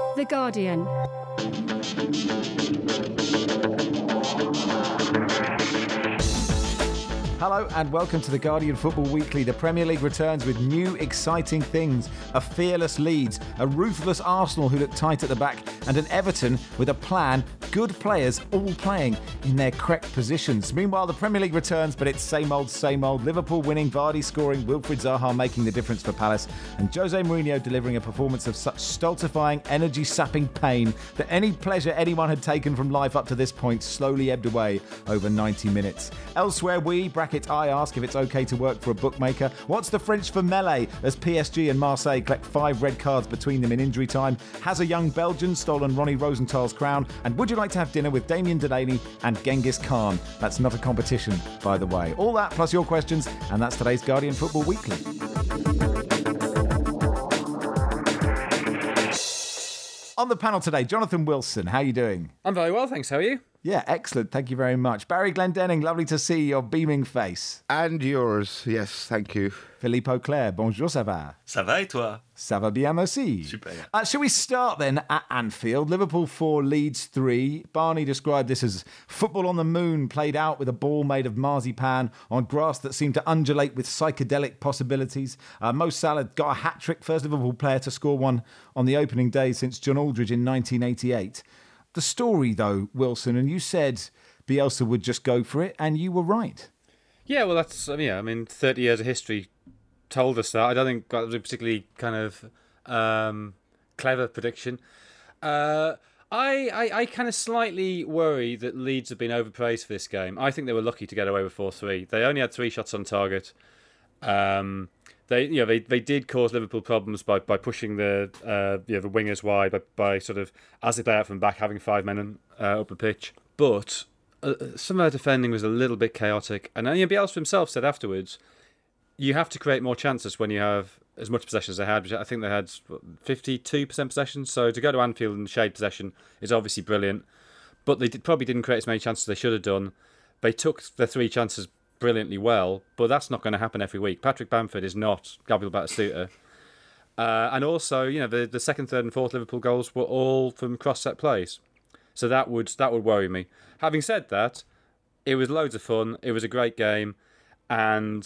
The Guardian. Hello and welcome to the Guardian Football Weekly. The Premier League returns with new exciting things. A fearless Leeds, a ruthless Arsenal who look tight at the back, and an Everton with a plan, good players all playing in their correct positions. Meanwhile, the Premier League returns, but it's same old, same old. Liverpool winning, Vardy scoring, Wilfried Zaha making the difference for Palace, and Jose Mourinho delivering a performance of such stultifying, energy-sapping pain that any pleasure anyone had taken from life up to this point slowly ebbed away over 90 minutes. Elsewhere, I ask if it's okay to work for a bookmaker. What's the French for melee as PSG and Marseille collect 5 red cards between them in injury time? Has a young Belgian stolen Ronnie Rosenthal's crown? And would you like to have dinner with Damien Delaney and Genghis Khan? That's not a competition, by the way. All that plus your questions, and that's today's Guardian Football Weekly. On the panel today, Jonathan Wilson. How are you doing? I'm very well, thanks. How are you? Yeah, excellent. Thank you very much. Barry Glendenning, lovely to see your beaming face. And yours, yes, thank you. Philippe Auclair, bonjour, ça va? Ça va et toi? Ça va bien, merci. Super. Shall we start then at Anfield? Liverpool 4, Leeds 3. Barney described this as football on the moon played out with a ball made of marzipan on grass that seemed to undulate with psychedelic possibilities. Mo Salah got a hat-trick, first Liverpool player to score one on the opening day since John Aldridge in 1988. The story, though, Wilson, and you said Bielsa would just go for it, and you were right. Yeah, well, that's 30 years of history told us that. I don't think that was a particularly kind of clever prediction. I kind of slightly worry that Leeds have been overpraised for this game. I think they were lucky to get away with 4-3. They only had 3 shots on target. They did cause Liverpool problems by pushing the wingers wide by sort of, as they play out from back, having 5 men up the pitch. But some of their defending was a little bit chaotic. And Bielsa himself said afterwards, you have to create more chances when you have as much possession as they had. Which I think they had 52% possession. So to go to Anfield and shade possession is obviously brilliant. But they probably didn't create as many chances as they should have done. They took their 3 chances brilliantly well, but that's not going to happen every week. Patrick Bamford is not Gabriel Batistuta. And also, the second, third and fourth Liverpool goals were all from cross-set plays. So that would worry me. Having said that, it was loads of fun. It was a great game. And,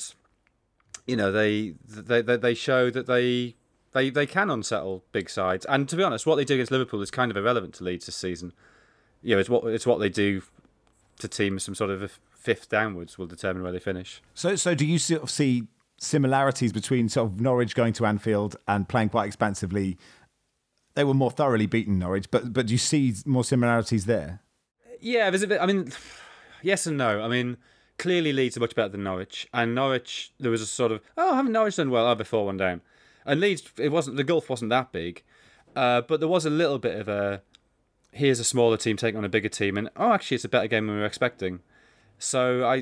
they show that they can unsettle big sides. And to be honest, what they do against Liverpool is kind of irrelevant to Leeds this season. It's what they do to teams from sort of a 5th downwards will determine where they finish. So do you sort of see similarities between sort of Norwich going to Anfield and playing quite expansively? They were more thoroughly beaten, Norwich, but do you see more similarities there? Yeah, there's a bit. Yes and no. Clearly Leeds are much better than Norwich, and Norwich there was a sort of haven't Norwich done well? They're 4-1 down, and Leeds the gulf wasn't that big, but there was a little bit of a here's a smaller team taking on a bigger team, and actually it's a better game than we were expecting. So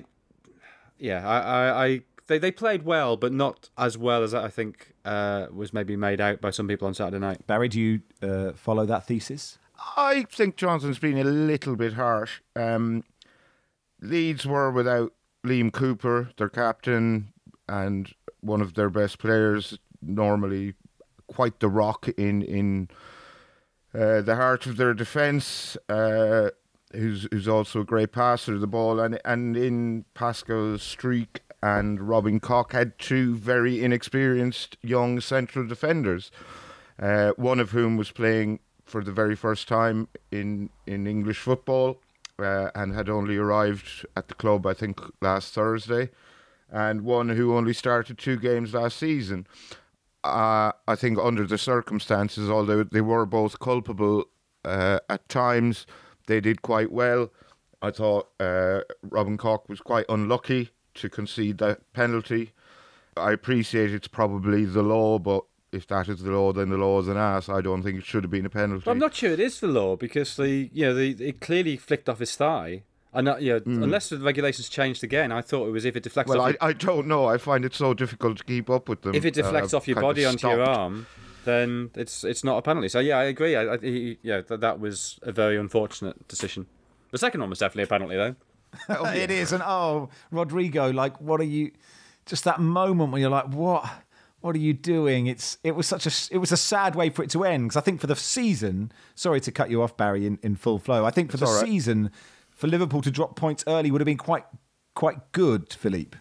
they played well, but not as well as I think was maybe made out by some people on Saturday night. Barry, do you follow that thesis? I think Johnson's been a little bit harsh. Leeds were without Liam Cooper, their captain, and one of their best players, normally quite the rock in the heart of their defence, who's also a great passer of the ball, and in Pascal Streak and Robin Koch had 2 very inexperienced young central defenders, one of whom was playing for the very first time in English football and had only arrived at the club, I think, last Thursday, and one who only started 2 games last season. I think under the circumstances, although they were both culpable at times, they did quite well. I thought Robin Koch was quite unlucky to concede that penalty. I appreciate it's probably the law, but if that is the law, then the law is an ass. I don't think it should have been a penalty. But I'm not sure it is the law because it clearly flicked off his thigh. And unless the regulations changed again, I thought it was if it deflects off... Well, I don't know. I find it so difficult to keep up with them. If it deflects off your body onto your arm, then it's not a penalty. So, yeah, I agree. That was a very unfortunate decision. The second one was definitely a penalty, though. It is. And, Rodrigo, what are you... Just that moment when you're like, what what are you doing? It was a sad way for it to end, because I think for the season, sorry to cut you off, Barry, in full flow. I think for the season, for Liverpool to drop points early would have been quite good, Philippe.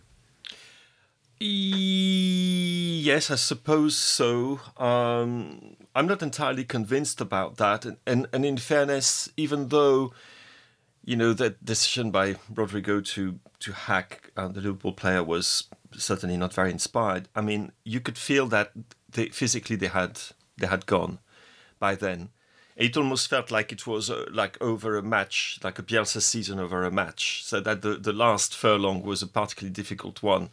Yes, I suppose so. I'm not entirely convinced about that. And in fairness, even though, that decision by Rodrigo to hack the Liverpool player was certainly not very inspired. I mean, you could feel that physically they had gone by then. It almost felt like it was like over a match, like a Bielsa season over a match. So that the last furlong was a particularly difficult one.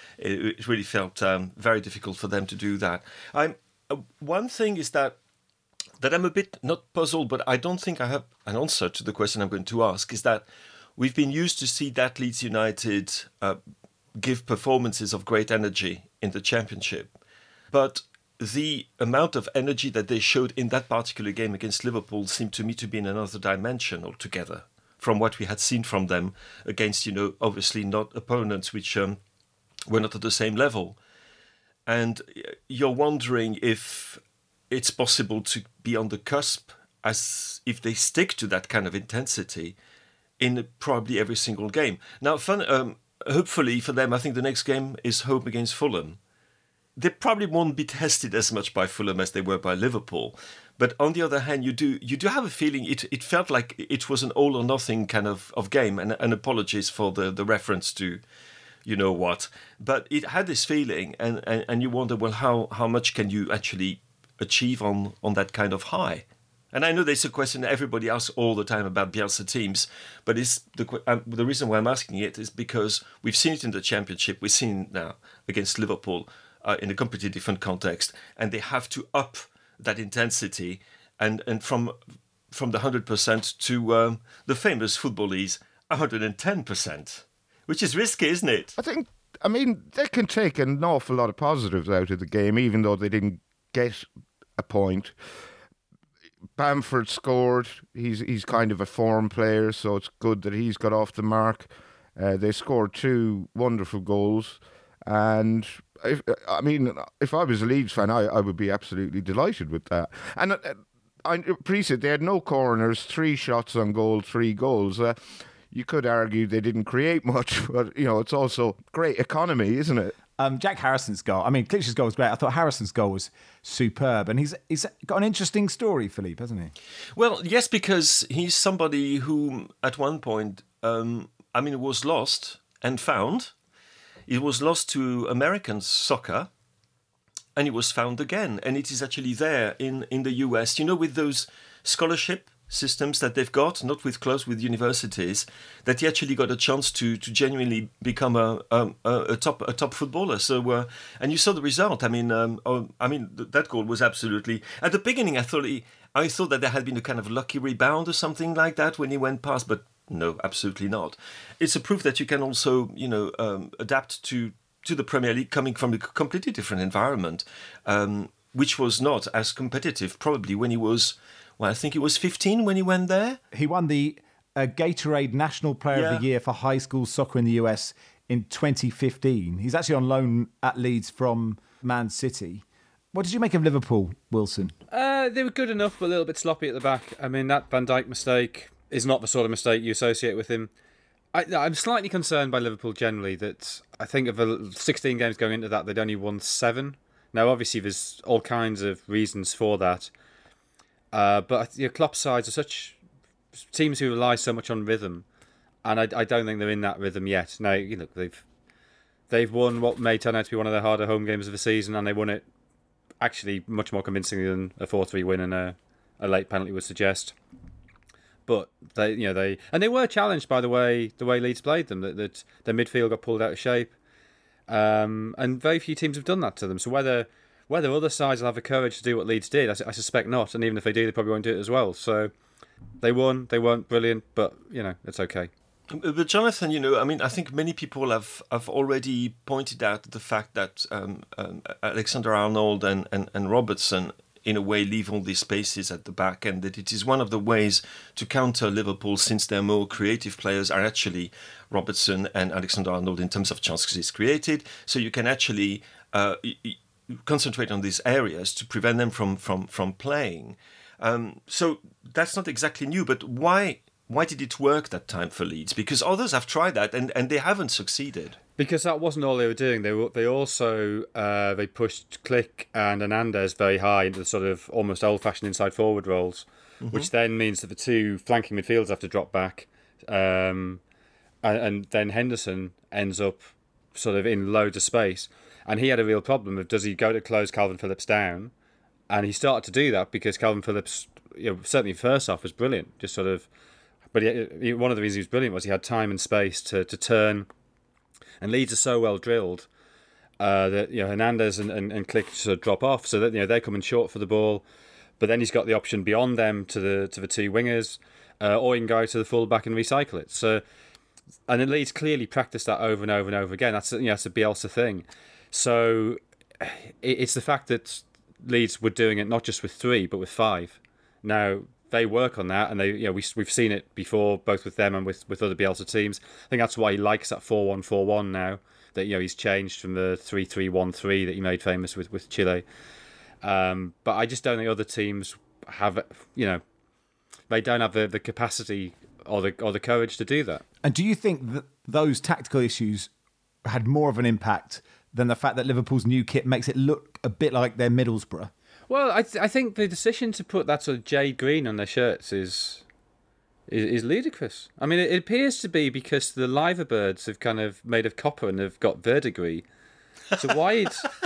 It really felt very difficult for them to do that. One thing is that I'm a bit not puzzled, but I don't think I have an answer to the question I'm going to ask, is that we've been used to see that Leeds United give performances of great energy in the Championship. But the amount of energy that they showed in that particular game against Liverpool seemed to me to be in another dimension altogether from what we had seen from them against, obviously not opponents which were not at the same level. And you're wondering if it's possible to be on the cusp, as if they stick to that kind of intensity in probably every single game. Now, hopefully for them, I think the next game is home against Fulham. They probably won't be tested as much by Fulham as they were by Liverpool. But on the other hand, you do have a feeling it felt like it was an all or nothing kind of game. And apologies for the reference to you know what. But it had this feeling, and you wonder, well, how much can you actually achieve on that kind of high? And I know there's a question that everybody asks all the time about Bielsa teams, but it's the reason why I'm asking it is because we've seen it in the Championship, we've seen it now against Liverpool in a completely different context, and they have to up that intensity and from the 100% to the famous footballese 110%, which is risky, isn't it? I mean, they can take an awful lot of positives out of the game, even though they didn't get a point. Bamford scored. He's kind of a form player, so it's good that he's got off the mark. They scored 2 wonderful goals, and if I was a Leeds fan, I would be absolutely delighted with that. And I appreciate they had no corners, 3 shots on goal, 3 goals. You could argue they didn't create much, but it's also great economy, isn't it? Jack Harrison's goal. I mean, Klitsch's goal was great. I thought Harrison's goal was superb, and he's got an interesting story, Philippe, hasn't he? Well, yes, because he's somebody who, at one point, was lost and found. He was lost to American soccer, and he was found again. And it is actually there in the US, with those scholarship systems that they've got, not with clubs, with universities, that he actually got a chance to genuinely become a top footballer. So and you saw the result. That goal was absolutely. At the beginning, I thought that there had been a kind of lucky rebound or something like that when he went past, but no, absolutely not. It's a proof that you can also adapt to the Premier League, coming from a completely different environment, which was not as competitive probably when he was. Well, I think he was 15 when he went there. He won the Gatorade National Player of the Year for high school soccer in the US in 2015. He's actually on loan at Leeds from Man City. What did you make of Liverpool, Wilson? They were good enough, but a little bit sloppy at the back. I mean, that Van Dijk mistake is not the sort of mistake you associate with him. I'm slightly concerned by Liverpool generally, that I think of the 16 games going into that, they'd only won 7. Now, obviously, there's all kinds of reasons for that. But Klopp's sides are such teams who rely so much on rhythm, and I don't think they're in that rhythm yet. Now, they've won what may turn out to be one of their harder home games of the season, and they won it actually much more convincingly than a 4-3 win and a late penalty would suggest. But they were challenged by the way Leeds played them. That their midfield got pulled out of shape, and very few teams have done that to them. So whether other sides will have the courage to do what Leeds did, I suspect not. And even if they do, they probably won't do it as well. So they won. They weren't brilliant, but, it's okay. But Jonathan, I think many people have already pointed out the fact that Alexander-Arnold and Robertson, in a way, leave all these spaces at the back, and that it is one of the ways to counter Liverpool, since their more creative players are actually Robertson and Alexander-Arnold in terms of chances created. So you can actually concentrate on these areas to prevent them from playing. So that's not exactly new, but why did it work that time for Leeds? Because others have tried that and they haven't succeeded. Because that wasn't all they were doing. They also they pushed Klich and Hernandez very high into the sort of almost old-fashioned inside forward roles, which then means that the two flanking midfielders have to drop back, and then Henderson ends up sort of in loads of space. And he had a real problem of, does he go to close Calvin Phillips down? And he started to do that because Calvin Phillips, certainly first off, was brilliant. Just sort of, but one of the reasons he was brilliant was he had time and space to turn. And Leeds are so well drilled that Hernandez and Klich sort of drop off, so that they're coming short for the ball. But then he's got the option beyond them to the two wingers, or he can go to the full back and recycle it. So, and then Leeds clearly practiced that over and over and over again. That's a Bielsa thing. So it's the fact that Leeds were doing it not just with 3 but with 5. Now they work on that, and we've seen it before, both with them and with other Bielsa teams. I think that's why he likes that 4-1-4-1 now. That he's changed from the 3-3-1-3 that he made famous with Chile. But I just don't think other teams have they don't have the capacity or the courage to do that. And do you think that those tactical issues had more of an impact than the fact that Liverpool's new kit makes it look a bit like their Middlesbrough? Well, I think the decision to put that sort of jade green on their shirts is ludicrous. I mean, it appears to be because the liverbirds have kind of made of copper and have got verdigris. So why?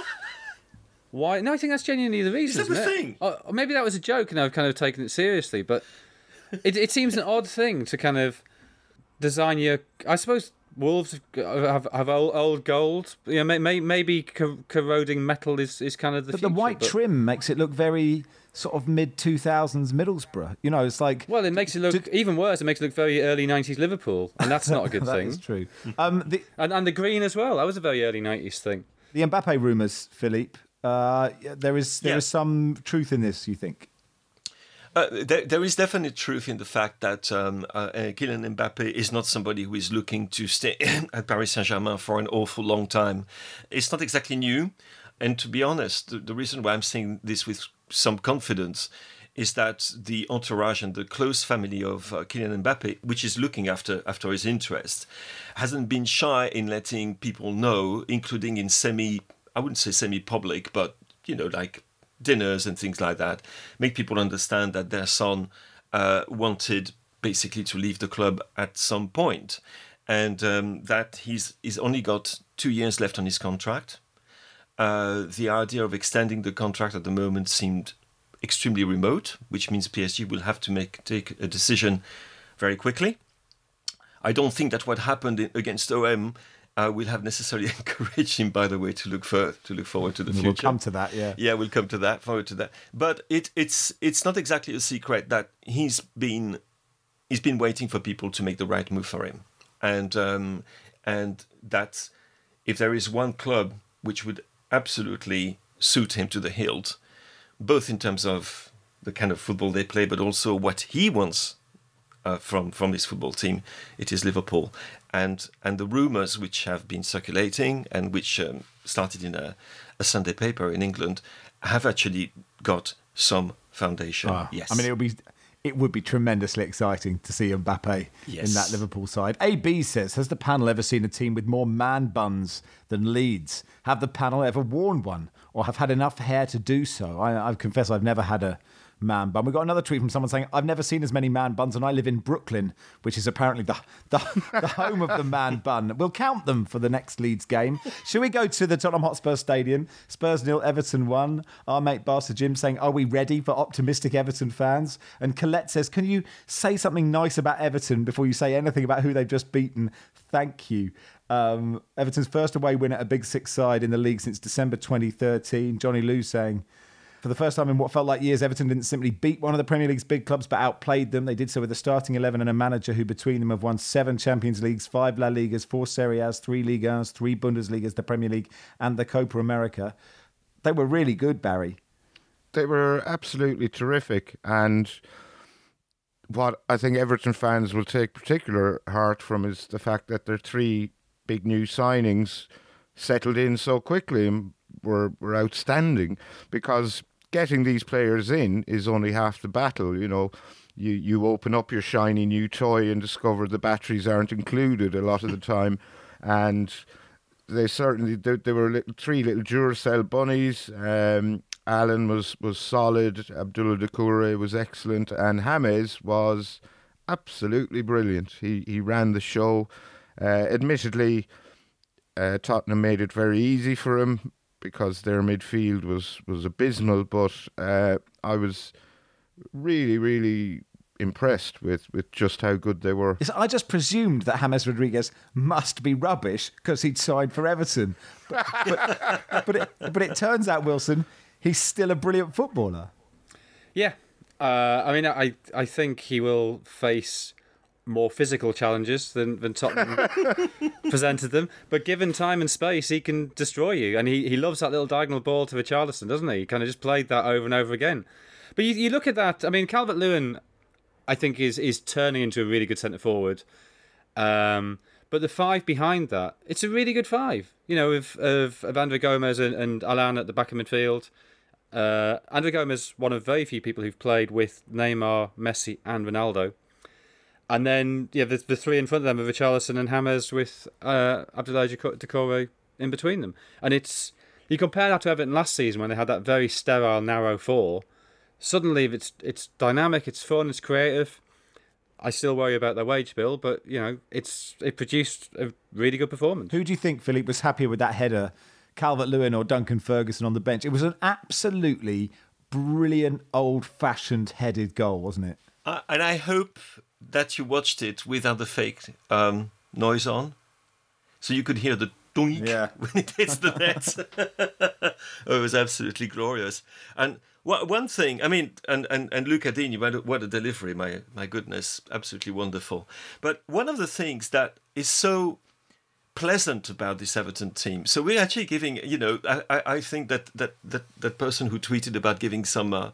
No, I think that's genuinely the reason. Is that the thing? Or maybe that was a joke and I've kind of taken it seriously, but it seems an odd thing to kind of design your. I suppose Wolves have old gold. Maybe corroding metal is kind of the future. But the white trim makes it look very sort of mid-2000s Middlesbrough. It's like... Well, it makes it look even worse. It makes it look very early 90s Liverpool, and that's not a good thing. That's true. And the green as well. That was a very early 90s thing. The Mbappe rumours, Philippe. There is some truth in this, you think? There is definite truth in the fact that Kylian Mbappe is not somebody who is looking to stay at Paris Saint-Germain for an awful long time. It's not exactly new. And to be honest, the reason why I'm saying this with some confidence is that the entourage and the close family of Kylian Mbappe, which is looking after his interests, hasn't been shy in letting people know, including in I wouldn't say semi-public, but, like dinners and things like that, make people understand that their son wanted basically to leave the club at some point, and that he's only got 2 years left on his contract. The idea of extending the contract at the moment seemed extremely remote, which means PSG will have to take a decision very quickly. I don't think that what happened against OM will have necessarily encouraged him, by the way, to look forward to the future. We'll come to that, yeah. Yeah, we'll come to that, forward to that. But it's not exactly a secret that he's been waiting for people to make the right move for him, and that if there is one club which would absolutely suit him to the hilt, both in terms of the kind of football they play, but also what he wants from his football team, it is Liverpool. And the rumours which have been circulating and which started in a Sunday paper in England have actually got some foundation. Yes. I mean, it would be tremendously exciting to see Mbappe in that Liverpool side. AB says, has the panel ever seen a team with more man buns than Leeds? Have the panel ever worn one or have had enough hair to do so? I confess I've never had a man bun. We got another tweet from someone saying, I've never seen as many man buns, and I live in Brooklyn, which is apparently the home of the man bun. We'll count them for the next Leeds game. Shall we go to the Tottenham Hotspur Stadium? Spurs 0, Everton 1. Our mate Barca Jim saying, are we ready for optimistic Everton fans? And Colette says, can you say something nice about Everton before you say anything about who they've just beaten? Thank you. Everton's first away win at a Big Six side in the league since December 2013. Johnny Lou saying, for the first time in what felt like years, Everton didn't simply beat one of the Premier League's big clubs, but outplayed them. They did so with a starting 11 and a manager who between them have won 7 Champions Leagues, 5 La Ligas, 4 Serie A's, 3 Ligue 1s, 3 Bundesligas, the Premier League and the Copa America. They were really good, Barry. They were absolutely terrific. And what I think Everton fans will take particular heart from is the fact that their 3 big new signings settled in so quickly. were outstanding, because getting these players in is only half the battle. You open up your shiny new toy and discover the batteries aren't included a lot of the time, and they were three little Duracell bunnies. Alan was solid, Abdullah Doucouré was excellent, and James was absolutely brilliant. He ran the show. Admittedly, Tottenham made it very easy for him because their midfield was abysmal, but I was really, really impressed with just how good they were. I just presumed that James Rodriguez must be rubbish because he'd signed for Everton. But it turns out, Wilson, he's still a brilliant footballer. Yeah. I think he will face more physical challenges than Tottenham presented them. But given time and space, he can destroy you. And he loves that little diagonal ball to Richarlison, doesn't he? He kind of just played that over and over again. But you look at that, I mean, Calvert-Lewin, I think, is turning into a really good centre-forward. But the five behind that, it's a really good five. Of Andre Gomes and Alan at the back of midfield. Andre Gomes, one of very few people who've played with Neymar, Messi and Ronaldo. And then, the three in front of them are Richarlison and James with Abdoulaye Doucouré in between them. And you compare that to Everton last season when they had that very sterile, narrow four. Suddenly, it's dynamic, it's fun, it's creative. I still worry about their wage bill, but, it produced a really good performance. Who do you think, Philippe, was happier with that header, Calvert-Lewin or Duncan Ferguson on the bench? It was an absolutely brilliant, old-fashioned headed goal, wasn't it? And I hope that you watched it without the fake noise on, so you could hear the doink when it hits the net. Oh, it was absolutely glorious. And one thing, I mean, and Luca Digne, what a delivery! My goodness, absolutely wonderful. But one of the things that is so pleasant about this Everton team. So we're actually giving, I think that person who tweeted about giving some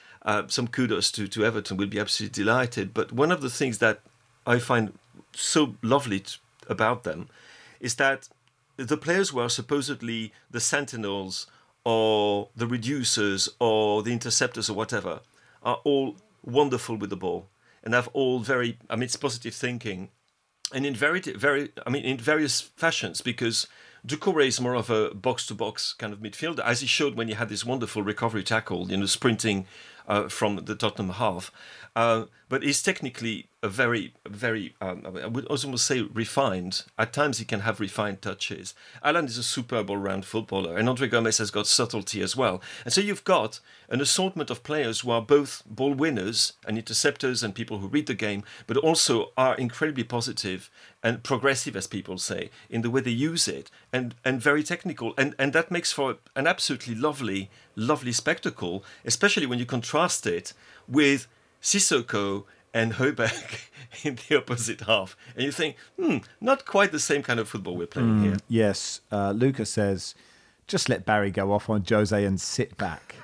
kudos to Everton will be absolutely delighted. But one of the things that I find so lovely about them is that the players who are supposedly the sentinels or the reducers or the interceptors or whatever are all wonderful with the ball and have all it's positive thinking. And in in various fashions, because Doucouré is more of a box-to-box kind of midfielder, as he showed when he had this wonderful recovery tackle, sprinting from the Tottenham half. But he's technically a very, very, I would also say refined. At times he can have refined touches. Alan is a superb all-round footballer, and Andre Gomes has got subtlety as well. And so you've got an assortment of players who are both ball winners and interceptors and people who read the game, but also are incredibly positive and progressive, as people say, in the way they use it, and very technical. And that makes for an absolutely lovely, lovely spectacle, especially when you contrast it with Sissoko and Højbjerg in the opposite half. And you think, not quite the same kind of football we're playing here. Yes. Luca says, just let Barry go off on Jose and sit back.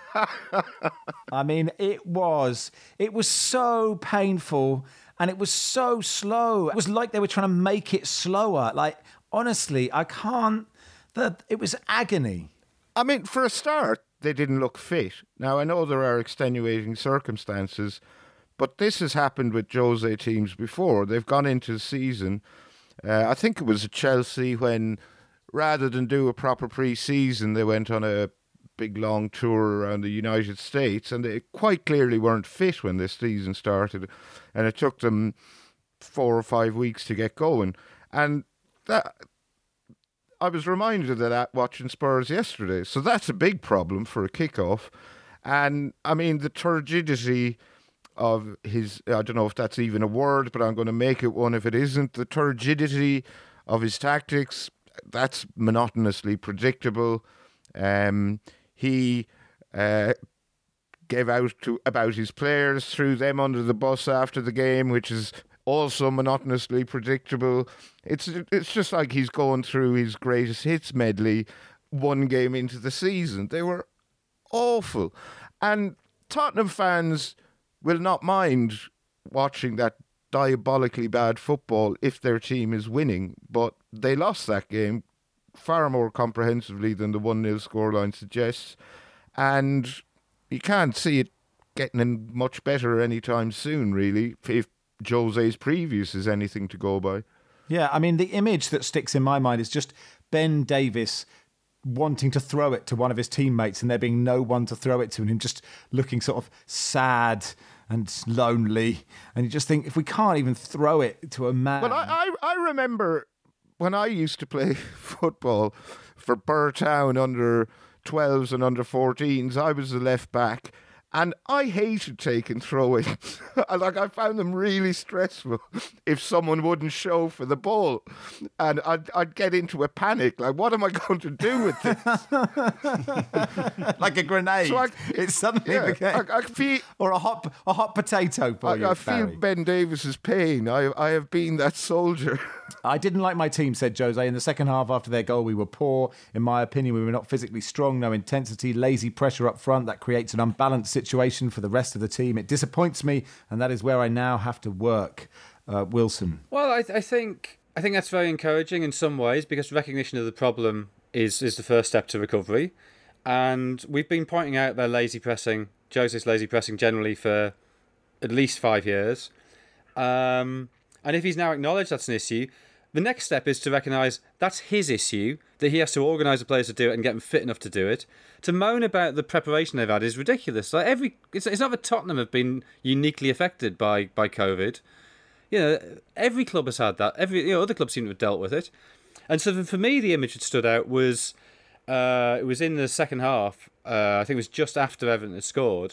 I mean, it was so painful and it was so slow. It was like they were trying to make it slower. Like, honestly, it was agony. I mean, for a start, they didn't look fit. Now, I know there are extenuating circumstances, but this has happened with Jose teams before. They've gone into the season. I think it was at Chelsea when, rather than do a proper pre-season, they went on a big long tour around the United States, and they quite clearly weren't fit when this season started, and it took them 4 or 5 weeks to get going. And that, I was reminded of that watching Spurs yesterday. So that's a big problem for a kickoff. And I mean, the turgidity of his, I don't know if that's even a word, but I'm going to make it one if it isn't. The turgidity of his tactics, that's monotonously predictable. He gave out about his players, threw them under the bus after the game, which is also monotonously predictable. It's just like he's going through his greatest hits medley one game into the season. They were awful. And Tottenham fans will not mind watching that diabolically bad football if their team is winning, but they lost that game far more comprehensively than the 1-0 scoreline suggests. And you can't see it getting much better anytime soon, really, if Jose's previous is anything to go by. Yeah, I mean, the image that sticks in my mind is just Ben Davies wanting to throw it to one of his teammates and there being no one to throw it to, and him just looking sort of sad and lonely. And you just think, if we can't even throw it to a man... Well, I remember when I used to play football for Burtown under 12s and under 14s, I was the left back. And I hated taking throw-ins. I found them really stressful if someone wouldn't show for the ball. And I'd get into a panic. Like, what am I going to do with this? Like a grenade. So it suddenly became... I feel, or a hot potato for you, I feel Barry. Ben Davies's pain. I have been that soldier. I didn't like my team, said Jose. In the second half after their goal, we were poor. In my opinion, we were not physically strong, no intensity, lazy pressure up front. That creates an unbalanced situation for the rest of the team. It disappoints me, and that is where I now have to work. Wilson. Well, I think that's very encouraging in some ways, because recognition of the problem is the first step to recovery. And we've been pointing out their lazy pressing, Jose's lazy pressing generally, for at least 5 years. And if he's now acknowledged that's an issue, the next step is to recognise that's his issue, that he has to organise the players to do it and get them fit enough to do it. To moan about the preparation they've had is ridiculous. Like it's not that Tottenham have been uniquely affected by COVID. You know, every club has had that. Other clubs seem to have dealt with it. And so for me, the image that stood out was it was in the second half. I think it was just after Everton had scored,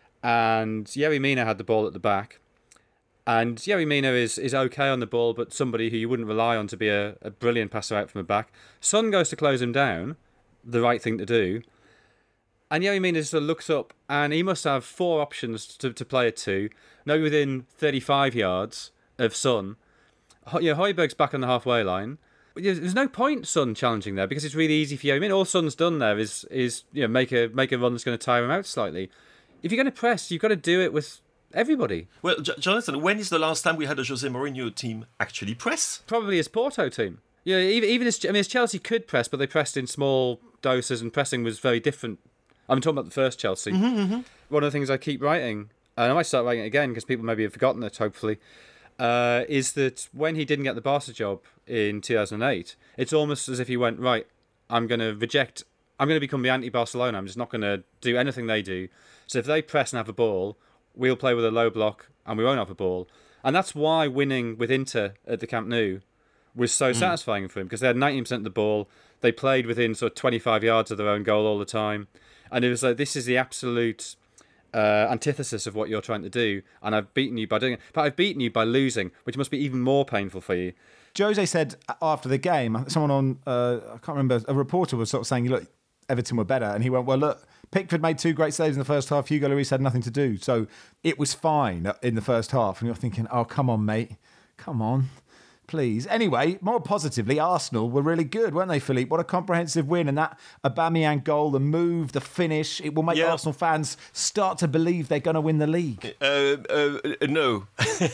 and Yerry Mina had the ball at the back. And Yerry Mina is okay on the ball, but somebody who you wouldn't rely on to be a brilliant passer out from the back. Son goes to close him down, the right thing to do. And Yerry Mina just looks up, and he must have 4 options to play it to. Now within 35 yards of Son. Højbjerg's back on the halfway line. There's no point Son challenging there, because it's really easy for Yerry Mina. All Son's done there is make a run that's going to tire him out slightly. If you're going to press, you've got to do it with everybody. Well, Jonathan, when is the last time we had a Jose Mourinho team actually press? Probably his Porto team. Yeah, even as Chelsea could press, but they pressed in small doses, and pressing was very different. I'm talking about the first Chelsea. One of the things I keep writing, and I might start writing it again because people maybe have forgotten it, hopefully, is that when he didn't get the Barca job in 2008, it's almost as if he went, right, I'm going to become the anti-Barcelona. I'm just not going to do anything they do. So if they press and have a ball, we'll play with a low block and we won't have a ball. And that's why winning with Inter at the Camp Nou was so satisfying for him, because they had 90% of the ball. They played within sort of 25 yards of their own goal all the time. And it was like, this is the absolute antithesis of what you're trying to do. And I've beaten you by doing it. But I've beaten you by losing, which must be even more painful for you. Jose said after the game, someone on, I can't remember, a reporter was sort of saying, look, Everton were better. And he went, well, look, Pickford made 2 great saves in the first half. Hugo Lloris had nothing to do. So it was fine in the first half. And you're thinking, oh, come on, mate. Come on, please. Anyway, more positively, Arsenal were really good, weren't they, Philippe? What a comprehensive win. And that Aubameyang goal, the move, the finish, it will make Arsenal fans start to believe they're going to win the league. No.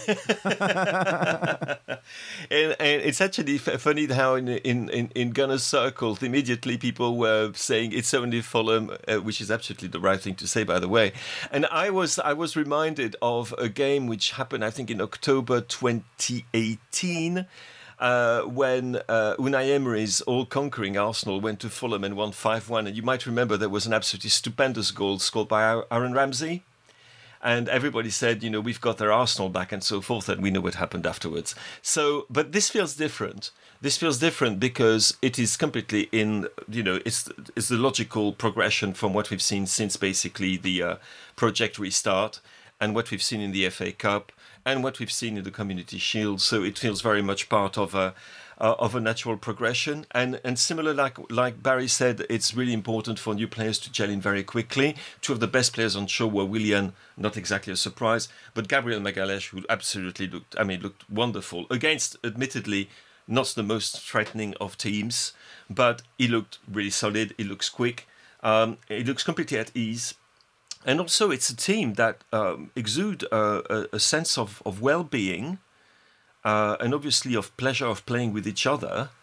and it's actually funny how in Gunners circles, immediately people were saying it's only Fulham, which is absolutely the right thing to say, by the way. And I was reminded of a game which happened, I think, in October 2018, when Unai Emery's all-conquering Arsenal went to Fulham and won 5-1. And you might remember there was an absolutely stupendous goal scored by Aaron Ramsey. And everybody said, we've got their Arsenal back and so forth, and we know what happened afterwards. So, but this feels different. This feels different because it is completely it's the logical progression from what we've seen since basically the Project Restart and what we've seen in the FA Cup and what we've seen in the Community Shield. So it feels very much part of a natural progression. And similar, like Barry said, it's really important for new players to gel in very quickly. 2 of the best players on show were Willian, not exactly a surprise, but Gabriel Magalhaes, who absolutely looked wonderful against, admittedly, not the most threatening of teams, but he looked really solid. He looks quick. He looks completely at ease. And also, it's a team that exude a sense of well-being and obviously of pleasure of playing with each other.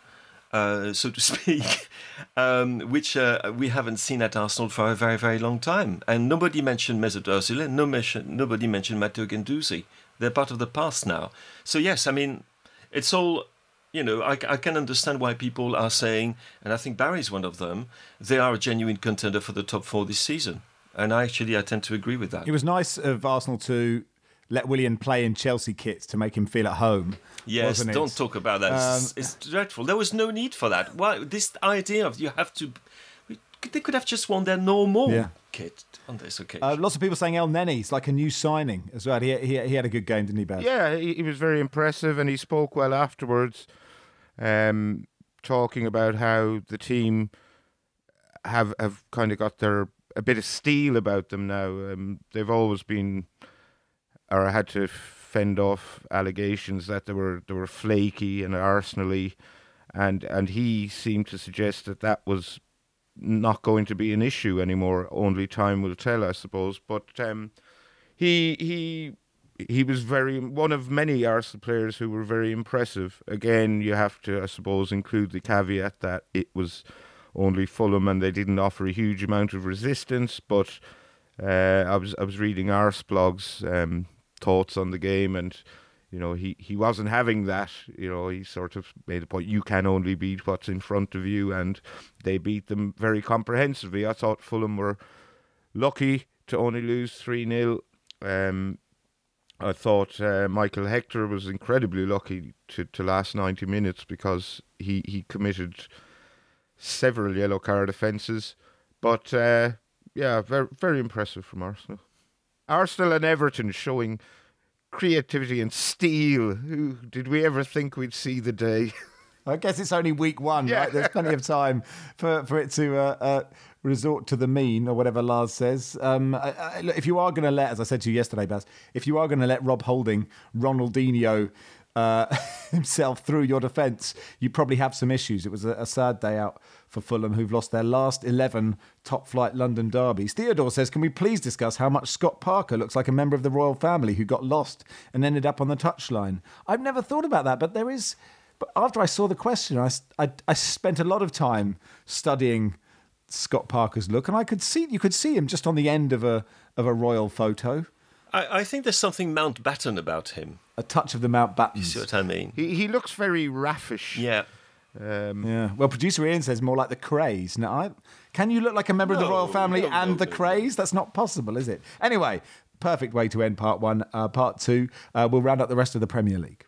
so to speak, which we haven't seen at Arsenal for a very, very long time. And nobody mentioned Mesut Ozil, nobody mentioned Matteo Guendouzi. They're part of the past now. So yes, I mean, it's all, I can understand why people are saying, and I think Barry's one of them, they are a genuine contender for the top 4 this season. And I tend to agree with that. It was nice of Arsenal to let Willian play in Chelsea kits to make him feel at home. Yes, don't talk about that. It's dreadful. There was no need for that. Why this idea of you have to... They could have just worn their normal kit on this occasion. Lots of people saying El Neni's like a new signing as well. He had a good game, didn't he, Baz? Yeah, he was very impressive, and he spoke well afterwards, talking about how the team have kind of got a bit of steel about them now. They've always been, or had to fend off allegations that they were flaky and Arsenal-y, and he seemed to suggest that was not going to be an issue anymore. Only time will tell, I suppose. But he was one of many Arsenal players who were very impressive. Again, you have to, I suppose, include the caveat that it was only Fulham and they didn't offer a huge amount of resistance. But I was reading Arseblog's thoughts on the game, and he wasn't having that. He sort of made a point, you can only beat what's in front of you, and they beat them very comprehensively. I thought Fulham were lucky to only lose 3-0. I thought Michael Hector was incredibly lucky to last 90 minutes because he committed several yellow card offences. But very, very impressive from Arsenal. Arsenal and Everton showing creativity and steel. Did we ever think we'd see the day? I guess it's only week 1, right? There's plenty of time for it to resort to the mean, or whatever Lars says. If you are going to let, as I said to you yesterday, Baz, if you are going to let Rob Holding Ronaldinho himself through your defence, you probably have some issues. It was a sad day out for Fulham, who've lost their last 11 top-flight London derbies. Theodore says, can we please discuss how much Scott Parker looks like a member of the royal family who got lost and ended up on the touchline? I've never thought about that, but there is... But after I saw the question, I spent a lot of time studying Scott Parker's look, and you could see him just on the end of a royal photo. I think there's something Mountbatten about him. A touch of the Mountbatten. You see what I mean? He looks very raffish. Yeah. Well, producer Ian says more like the Crays. Now, can you look like a member of the royal family and the Crays? That's not possible, is it? Anyway, perfect way to end part 1. Part 2, we'll round up the rest of the Premier League.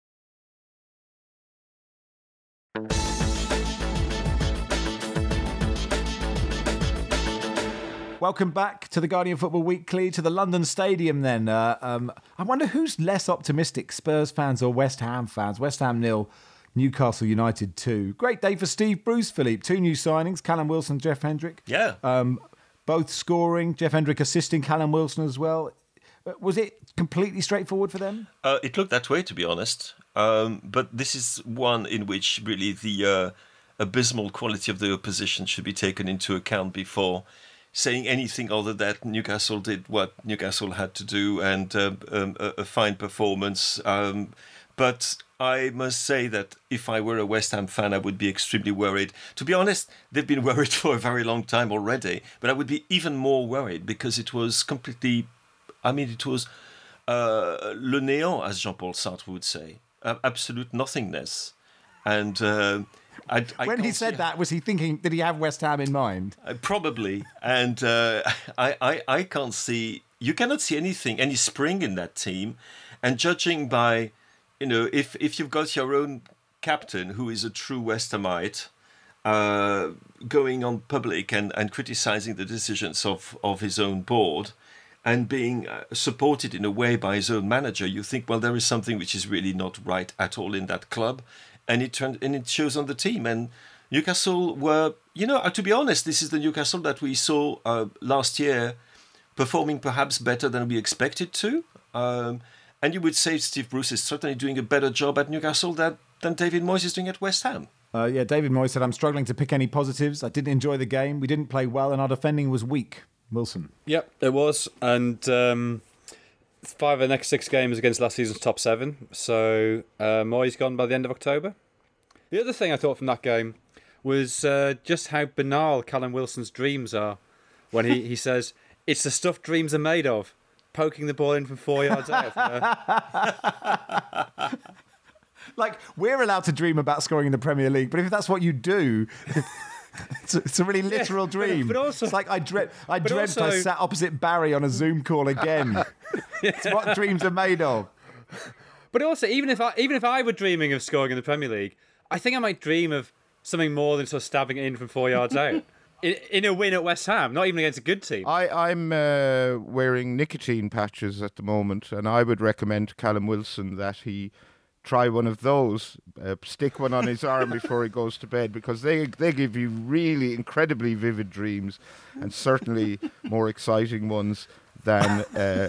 Welcome back to the Guardian Football Weekly, to the London Stadium then. I wonder who's less optimistic, Spurs fans or West Ham fans? West Ham 0, Newcastle United 2. Great day for Steve Bruce, Philippe. 2 new signings, Callum Wilson, Jeff Hendrick. Yeah. Both scoring, Jeff Hendrick assisting Callum Wilson as well. Was it completely straightforward for them? It looked that way, to be honest. But this is one in which really the abysmal quality of the opposition should be taken into account before saying anything other than Newcastle did what Newcastle had to do, and a fine performance. But I must say that if I were a West Ham fan, I would be extremely worried. To be honest, they've been worried for a very long time already, but I would be even more worried because it was completely... it was le néant, as Jean-Paul Sartre would say. Absolute nothingness. And... when he said that, was he thinking, did he have West Ham in mind? Probably. And I can't see, you cannot see any spring in that team. And judging by, if you've got your own captain who is a true West Hamite, going on public and criticizing the decisions of his own board and being supported in a way by his own manager, you think, well, there is something which is really not right at all in that club. And it shows on the team. And Newcastle were, to be honest, this is the Newcastle that we saw last year performing perhaps better than we expected to. And you would say Steve Bruce is certainly doing a better job at Newcastle than David Moyes is doing at West Ham. David Moyes said, I'm struggling to pick any positives. I didn't enjoy the game. We didn't play well and our defending was weak. Wilson. Yep, it was. And 5 of the next 6 games against last season's top 7. So Moyes gone by the end of October. The other thing I thought from that game was just how banal Callum Wilson's dreams are. When he says, it's the stuff dreams are made of, poking the ball in from 4 yards out. Like, we're allowed to dream about scoring in the Premier League, but if that's what you do... It's a really literal dream. But also, it's like I dreamt I sat opposite Barry on a Zoom call again. It's what dreams are made of. But also, even if I were dreaming of scoring in the Premier League, I think I might dream of something more than sort of stabbing it in from 4 yards out. In a win at West Ham, not even against a good team. I'm wearing nicotine patches at the moment, and I would recommend to Callum Wilson that he try one of those, stick one on his arm before he goes to bed, because they give you really incredibly vivid dreams, and certainly more exciting ones than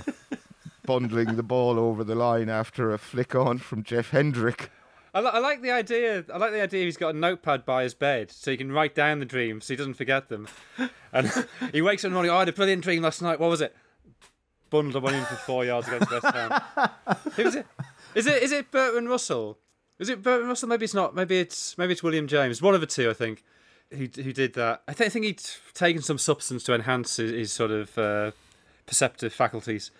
bundling the ball over the line after a flick on from Jeff Hendrick. I like the idea. I like the idea he's got a notepad by his bed so he can write down the dreams so he doesn't forget them. And he wakes up in the morning, I had a brilliant dream last night. What was it? Bundled one in for 4 yards against West Ham. Who was it? Is it Bertrand Russell? Is it Bertrand Russell? Maybe it's not. Maybe it's William James. One of the two, I think, who did that. I think he'd taken some substance to enhance his sort of perceptive faculties,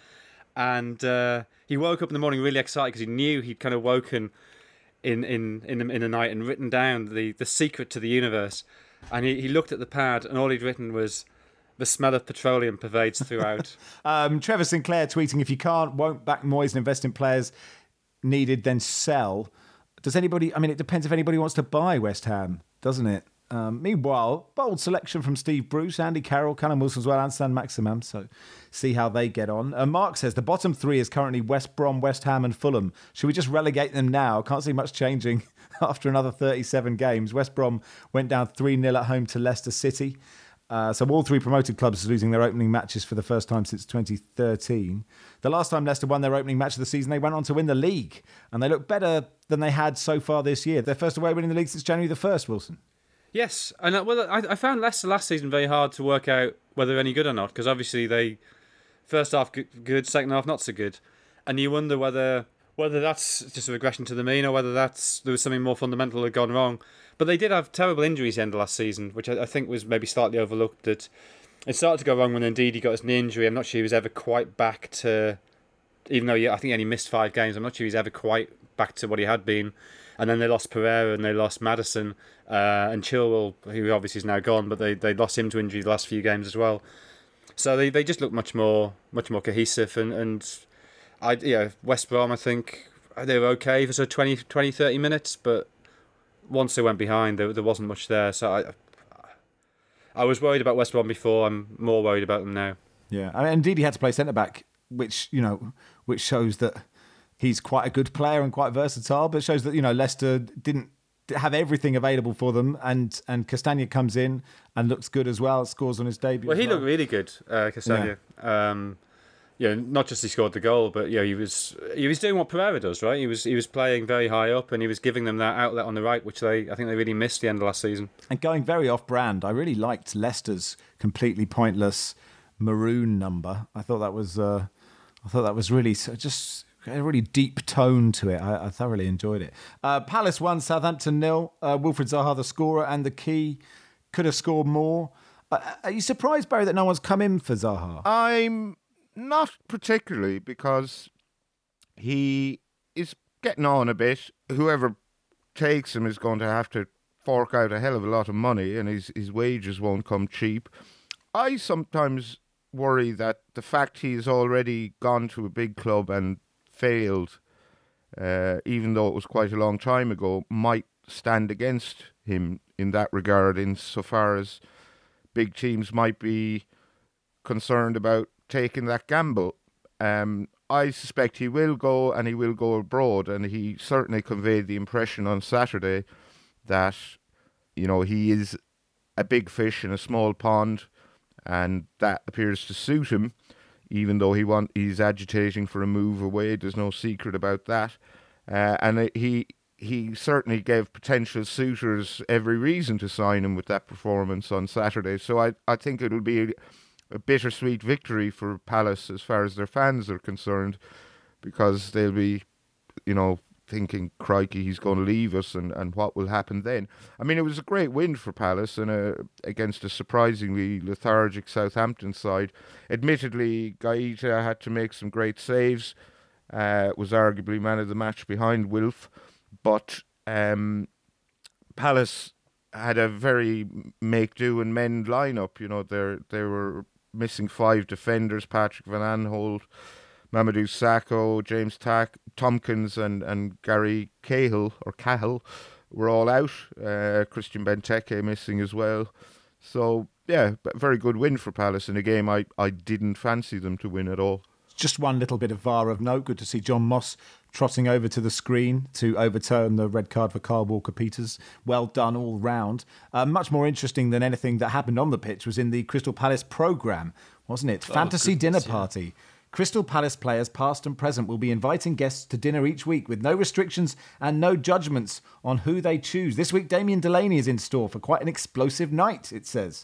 and he woke up in the morning really excited because he knew he'd kind of woken in the night and written down the secret to the universe, and he looked at the pad and all he'd written was, the smell of petroleum pervades throughout. Trevor Sinclair tweeting, if you won't back Moyes and invest in players needed, then sell. Does anybody, I mean, it depends if anybody wants to buy West Ham, doesn't it? Meanwhile, bold selection from Steve Bruce, Andy Carroll, Callum Wilson as well, and Stan Maximum. So see how they get on. Mark says the bottom three is currently West Brom, West Ham and Fulham. Should we just relegate them now? Can't see much changing after another 37 games. West Brom went down 3-0 at home to Leicester City. So all three promoted clubs are losing their opening matches for the first time since 2013. The last time Leicester won their opening match of the season, they went on to win the league. And they look better than they had so far this year. Their first away win in the league since January the 1st, Wilson. Yes, and I found Leicester last season very hard to work out whether they're any good or not, because obviously they first half good, second half not so good, and you wonder whether that's just a regression to the mean or whether there was something more fundamental that had gone wrong. But they did have terrible injuries at the end of last season, which I think was maybe slightly overlooked. That it started to go wrong when indeed he got his knee injury. I'm not sure he was ever quite back to, even though I think he only missed 5 games. I'm not sure he was ever quite back to what he had been. And then they lost Pereira and they lost Maddison and Chilwell, who obviously is now gone, but they lost him to injury the last few games as well. So they just look much more cohesive. And West Brom, I think they were okay for sort of 20, 30 minutes, but once they went behind, there wasn't much there. So I was worried about West Brom before. I'm more worried about them now. Yeah, I mean, indeed he had to play centre back, which shows that he's quite a good player and quite versatile, but it shows that, Leicester didn't have everything available for them, and Castagna comes in and looks good as well, scores on his debut. Well, he looked really good, Castagna. Yeah. Not just he scored the goal, but he was doing what Pereira does, right? He was playing very high up, and he was giving them that outlet on the right, which I think they really missed the end of last season. And going very off-brand, I really liked Leicester's completely pointless maroon number. I thought that was really just a really deep tone to it. I thoroughly enjoyed it. Palace 1, Southampton 0. Wilfried Zaha the scorer and the key. Could have scored more. Are you surprised, Barry, that no one's come in for Zaha? I'm not particularly, because he is getting on a bit. Whoever takes him is going to have to fork out a hell of a lot of money, and his wages won't come cheap. I sometimes worry that the fact he's already gone to a big club and failed, even though it was quite a long time ago, might stand against him in that regard, insofar as big teams might be concerned about taking that gamble. I suspect he will go, and he will go abroad, and he certainly conveyed the impression on Saturday that he is a big fish in a small pond, and that appears to suit him. Even though he's agitating for a move away, there's no secret about that. And he certainly gave potential suitors every reason to sign him with that performance on Saturday. So I think it'll be a bittersweet victory for Palace as far as their fans are concerned, because they'll be, thinking, crikey, he's going to leave us, and what will happen then? I mean, it was a great win for Palace and against a surprisingly lethargic Southampton side. Admittedly, Gaeta had to make some great saves, was arguably man of the match behind Wilf, but Palace had a very make-do and mend lineup. You know, they were missing 5 defenders: Patrick Van Aanholt, Mamadou Sakho, James Tompkins, and Gary Cahill were all out. Christian Benteke missing as well. So, yeah, very good win for Palace in a game I didn't fancy them to win at all. Just one little bit of VAR of note. Good to see John Moss trotting over to the screen to overturn the red card for Kyle Walker-Peters. Well done all round. Much more interesting than anything that happened on the pitch was in the Crystal Palace programme, wasn't it? Fantasy dinner party. Crystal Palace players, past and present, will be inviting guests to dinner each week with no restrictions and no judgments on who they choose. This week, Damien Delaney is in store for quite an explosive night, it says.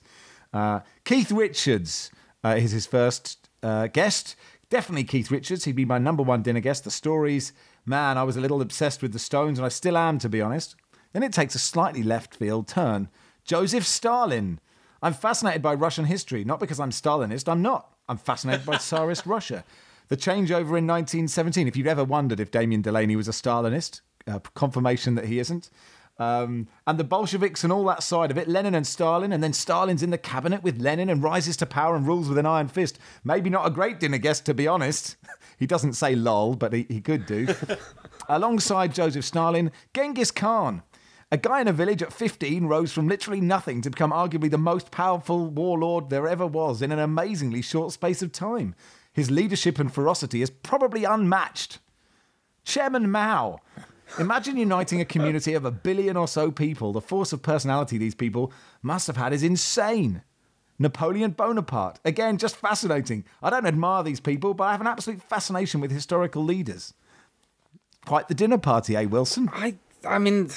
Keith Richards is his first guest. Definitely Keith Richards. He'd be my number one dinner guest. The stories, man, I was a little obsessed with the Stones, and I still am, to be honest. Then it takes a slightly left field turn. Joseph Stalin. I'm fascinated by Russian history, not because I'm Stalinist. I'm not. I'm fascinated by Tsarist Russia. The changeover in 1917. If you'd ever wondered if Damien Delaney was a Stalinist, confirmation that he isn't. And the Bolsheviks and all that side of it, Lenin and Stalin, and then Stalin's in the cabinet with Lenin and rises to power and rules with an iron fist. Maybe not a great dinner guest, to be honest. He doesn't say lol, but he could do. Alongside Joseph Stalin, Genghis Khan. A guy in a village at 15 rose from literally nothing to become arguably the most powerful warlord there ever was in an amazingly short space of time. His leadership and ferocity is probably unmatched. Chairman Mao. Imagine uniting a community of 1 billion or so people. The force of personality these people must have had is insane. Napoleon Bonaparte. Again, just fascinating. I don't admire these people, but I have an absolute fascination with historical leaders. Quite the dinner party, eh, Wilson? I mean,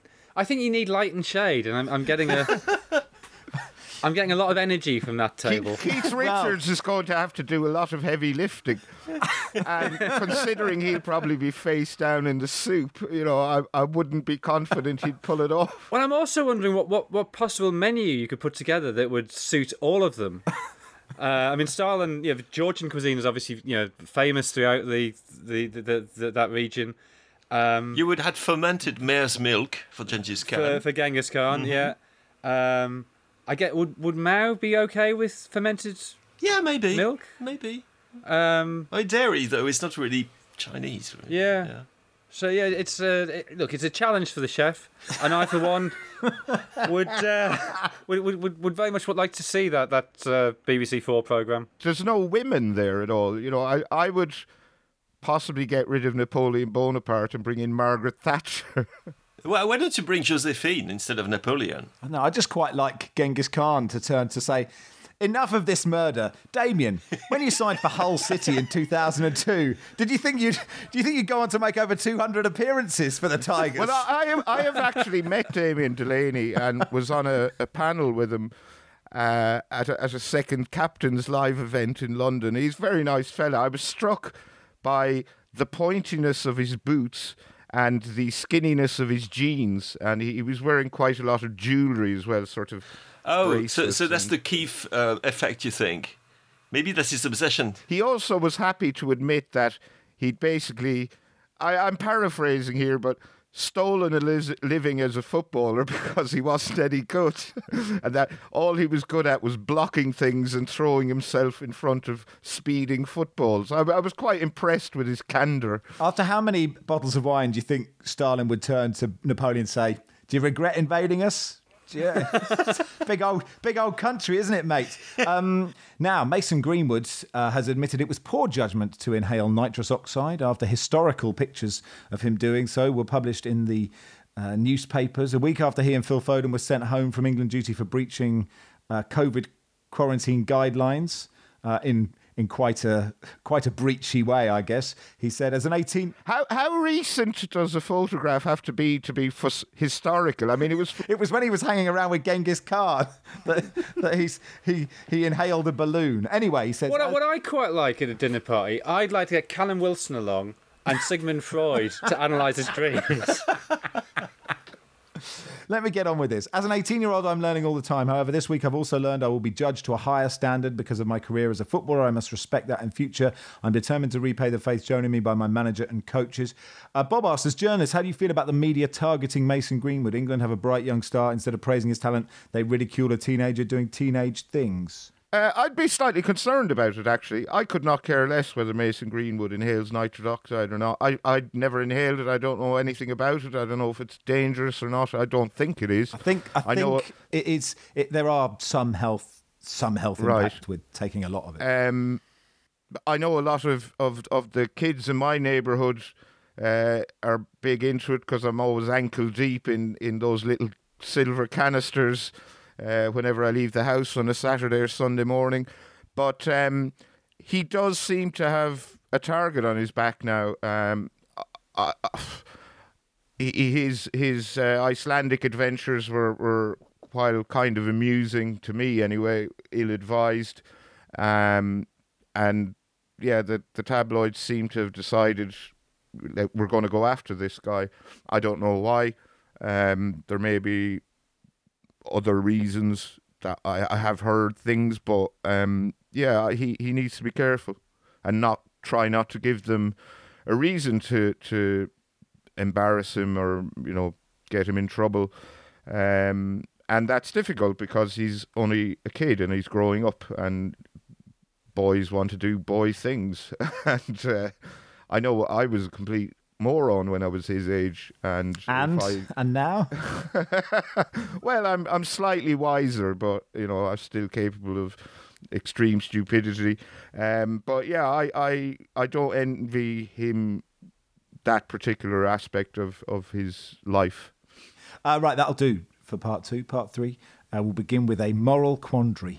I think you need light and shade, and I'm getting I'm getting a lot of energy from that table. Keith Richards is going to have to do a lot of heavy lifting. And considering he'll probably be face down in the soup, you know, I wouldn't be confident he'd pull it off. Well, I'm also wondering what possible menu you could put together that would suit all of them. I mean, Stalin, Georgian cuisine is obviously, famous throughout that region. You would have fermented mare's milk for Genghis Khan. For Genghis Khan, yeah. I get. Would Mao be okay with fermented? Yeah, maybe milk. Maybe. Dairy though is not really Chinese. Really. Yeah. So yeah, it's it's a challenge for the chef, and I for one would very much like to see that BBC4 programme. There's no women there at all. You know, I would possibly get rid of Napoleon Bonaparte and bring in Margaret Thatcher. Well, why don't you bring Josephine instead of Napoleon? No, I just quite like Genghis Khan to turn to say, enough of this murder. Damien, when you signed for Hull City in 2002, do you think you'd go on to make over 200 appearances for the Tigers? Well, I have actually met Damien Delaney and was on a panel with him at a second captain's live event in London. He's a very nice fella. I was struck by the pointiness of his boots and the skinniness of his jeans, and he was wearing quite a lot of jewellery as well, sort of. Oh, so that's the Keith effect, you think? Maybe that's his obsession. He also was happy to admit that he'd basically, I'm paraphrasing here, but stolen a living as a footballer because he wasn't any good. And that all he was good at was blocking things and throwing himself in front of speeding footballs. I was quite impressed with his candour. After how many bottles of wine do you think Stalin would turn to Napoleon and say, "Do you regret invading us?" Yeah, big old country, isn't it, mate? Now, Mason Greenwood has admitted it was poor judgment to inhale nitrous oxide after historical pictures of him doing so were published in the newspapers. A week after he and Phil Foden were sent home from England duty for breaching COVID quarantine guidelines in quite a breachy way, I guess. He said, as an 18... How recent does a photograph have to be historical? I mean, it was when he was hanging around with Genghis Khan that he inhaled a balloon. Anyway, he said... What I quite like at a dinner party, I'd like to get Callum Wilson along and Sigmund Freud to analyse his dreams. Let me get on with this. As an 18-year-old, I'm learning all the time. However, this week I've also learned I will be judged to a higher standard because of my career as a footballer. I must respect that in future. I'm determined to repay the faith shown in me by my manager and coaches. Bob asks, as journalists, how do you feel about the media targeting Mason Greenwood? England have a bright young star. Instead of praising his talent, they ridicule a teenager doing teenage things. I'd be slightly concerned about it, actually. I could not care less whether Mason Greenwood inhales nitrous oxide or not. I'd never inhaled it. I don't know anything about it. I don't know if it's dangerous or not. I don't think it is. I think it is. There are some health impact with taking a lot of it. I know a lot of the kids in my neighbourhood are big into it because I'm always ankle deep in those little silver canisters whenever I leave the house on a Saturday or Sunday morning. But he does seem to have a target on his back now. His Icelandic adventures were, while kind of amusing to me anyway, ill-advised. And yeah, the tabloids seem to have decided that we're going to go after this guy. I don't know why. There may be other reasons that I have heard things, but yeah, he needs to be careful and try not to give them a reason to embarrass him or get him in trouble. And that's difficult because he's only a kid and he's growing up, and boys want to do boy things. And I know I was a complete moron when I was his age, and now well, I'm slightly wiser, but I'm still capable of extreme stupidity. But yeah, I don't envy him that particular aspect of his life. Right, that'll do for part 2. Part 3, we'll begin with a moral quandary.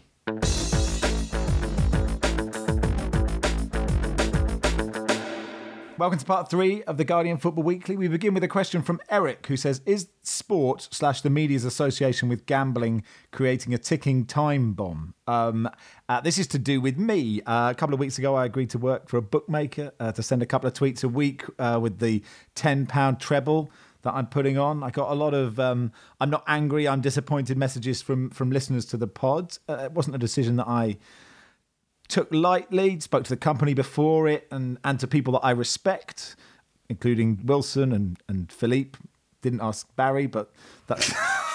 Welcome to part 3 of the Guardian Football Weekly. We begin with a question from Eric, who says, is sport / the media's association with gambling creating a ticking time bomb? This is to do with me. A couple of weeks ago, I agreed to work for a bookmaker to send a couple of tweets a week with the £10 treble that I'm putting on. I got a lot of, I'm not angry, I'm disappointed messages from listeners to the pod. It wasn't a decision that I took lightly, spoke to the company before it and to people that I respect, including Wilson and Philippe. Didn't ask Barry, but that's...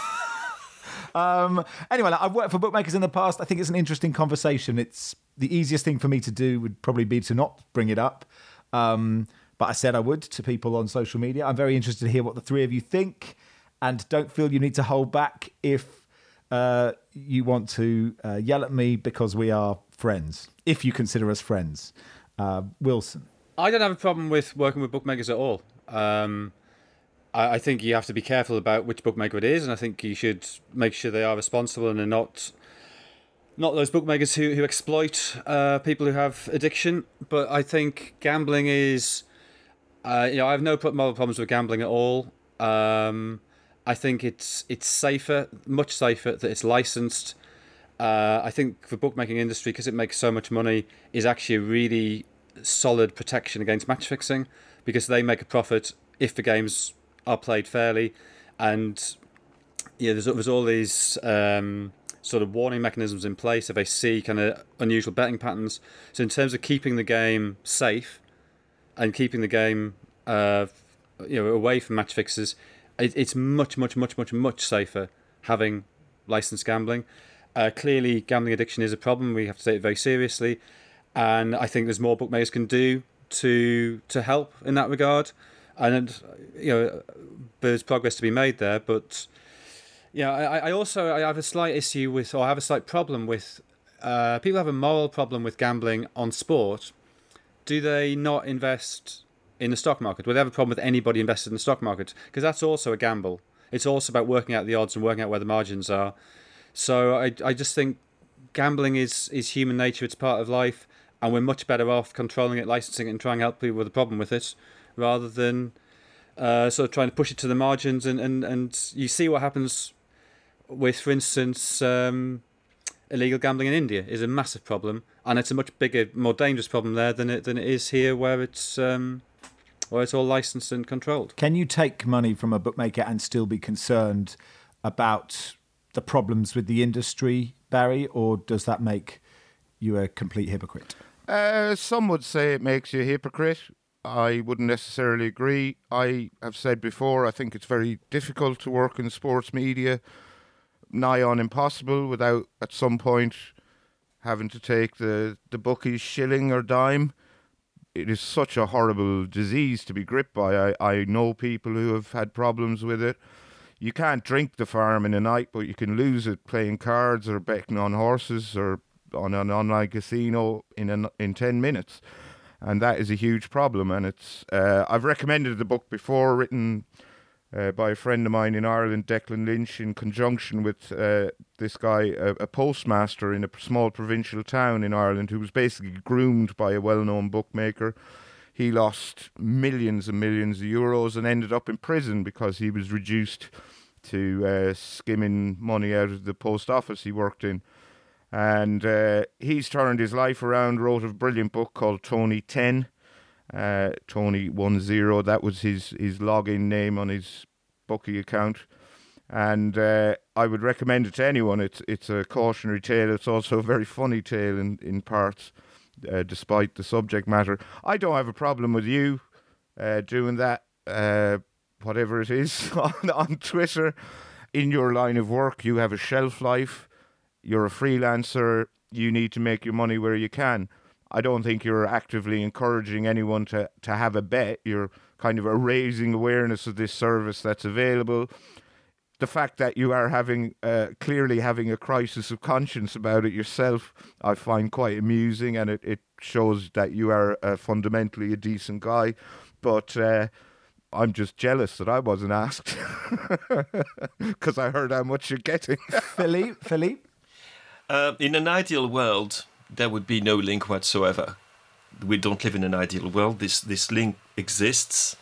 Anyway, I've worked for bookmakers in the past. I think it's an interesting conversation. It's the easiest thing for me to do would probably be to not bring it up. But I said I would to people on social media. I'm very interested to hear what the three of you think, and don't feel you need to hold back if you want to yell at me because we are friends, if you consider us friends. Wilson? I don't have a problem with working with bookmakers at all. I think you have to be careful about which bookmaker it is, and I think you should make sure they are responsible and are not those bookmakers who exploit people who have addiction. But I think gambling is... I have no moral problems with gambling at all. I think it's safer, much safer, that it's licensed. I think the bookmaking industry, because it makes so much money, is actually a really solid protection against match fixing, because they make a profit if the games are played fairly. And there's all these sort of warning mechanisms in place if they see kind of unusual betting patterns. So in terms of keeping the game safe and keeping the game away from match fixers, it's much safer having licensed gambling. Clearly, gambling addiction is a problem. We have to take it very seriously, and I think there's more bookmakers can do to help in that regard. And there's progress to be made there. But I have a slight issue with, or I have a slight problem with, people have a moral problem with gambling on sport. Do they not invest in the stock market? Would they have a problem with anybody invested in the stock market? Because that's also a gamble. It's also about working out the odds and working out where the margins are. So I just think gambling is human nature. It's part of life, and we're much better off controlling it, licensing it, and trying to help people with a problem with it, rather than sort of trying to push it to the margins. And you see what happens with, for instance, illegal gambling in India is a massive problem, and it's a much bigger, more dangerous problem there than it is here, where it's or it's all licensed and controlled. Can you take money from a bookmaker and still be concerned about the problems with the industry, Barry, or does that make you a complete hypocrite? Some would say it makes you a hypocrite. I wouldn't necessarily agree. I have said before, I think it's very difficult to work in sports media, nigh on impossible, without at some point having to take the bookie's shilling or dime. It is such a horrible disease to be gripped by. I know people who have had problems with it. You can't drink the farm in a night, but you can lose it playing cards or betting on horses or on an online casino in 10 minutes. And that is a huge problem. And it's I've recommended the book before, written by a friend of mine in Ireland, Declan Lynch, in conjunction with this guy, a postmaster in a small provincial town in Ireland, who was basically groomed by a well-known bookmaker. He lost millions and millions of euros and ended up in prison because he was reduced to skimming money out of the post office he worked in. And he's turned his life around, wrote a brilliant book called Tony 10, Tony 10, that was his login name on his bookie account. And I would recommend it to anyone. It's a cautionary tale. It's also a very funny tale in parts, despite the subject matter. I don't have a problem with you doing that, whatever it is, on Twitter. In your line of work, you have a shelf life. You're a freelancer. You need to make your money where you can. I don't think you're actively encouraging anyone to have a bet. You're kind of raising awareness of this service that's available. The fact that you are clearly having a crisis of conscience about it yourself, I find quite amusing, and it shows that you are fundamentally a decent guy. But I'm just jealous that I wasn't asked because I heard how much you're getting. Philippe? In an ideal world, there would be no link whatsoever. We don't live in an ideal world. This link exists.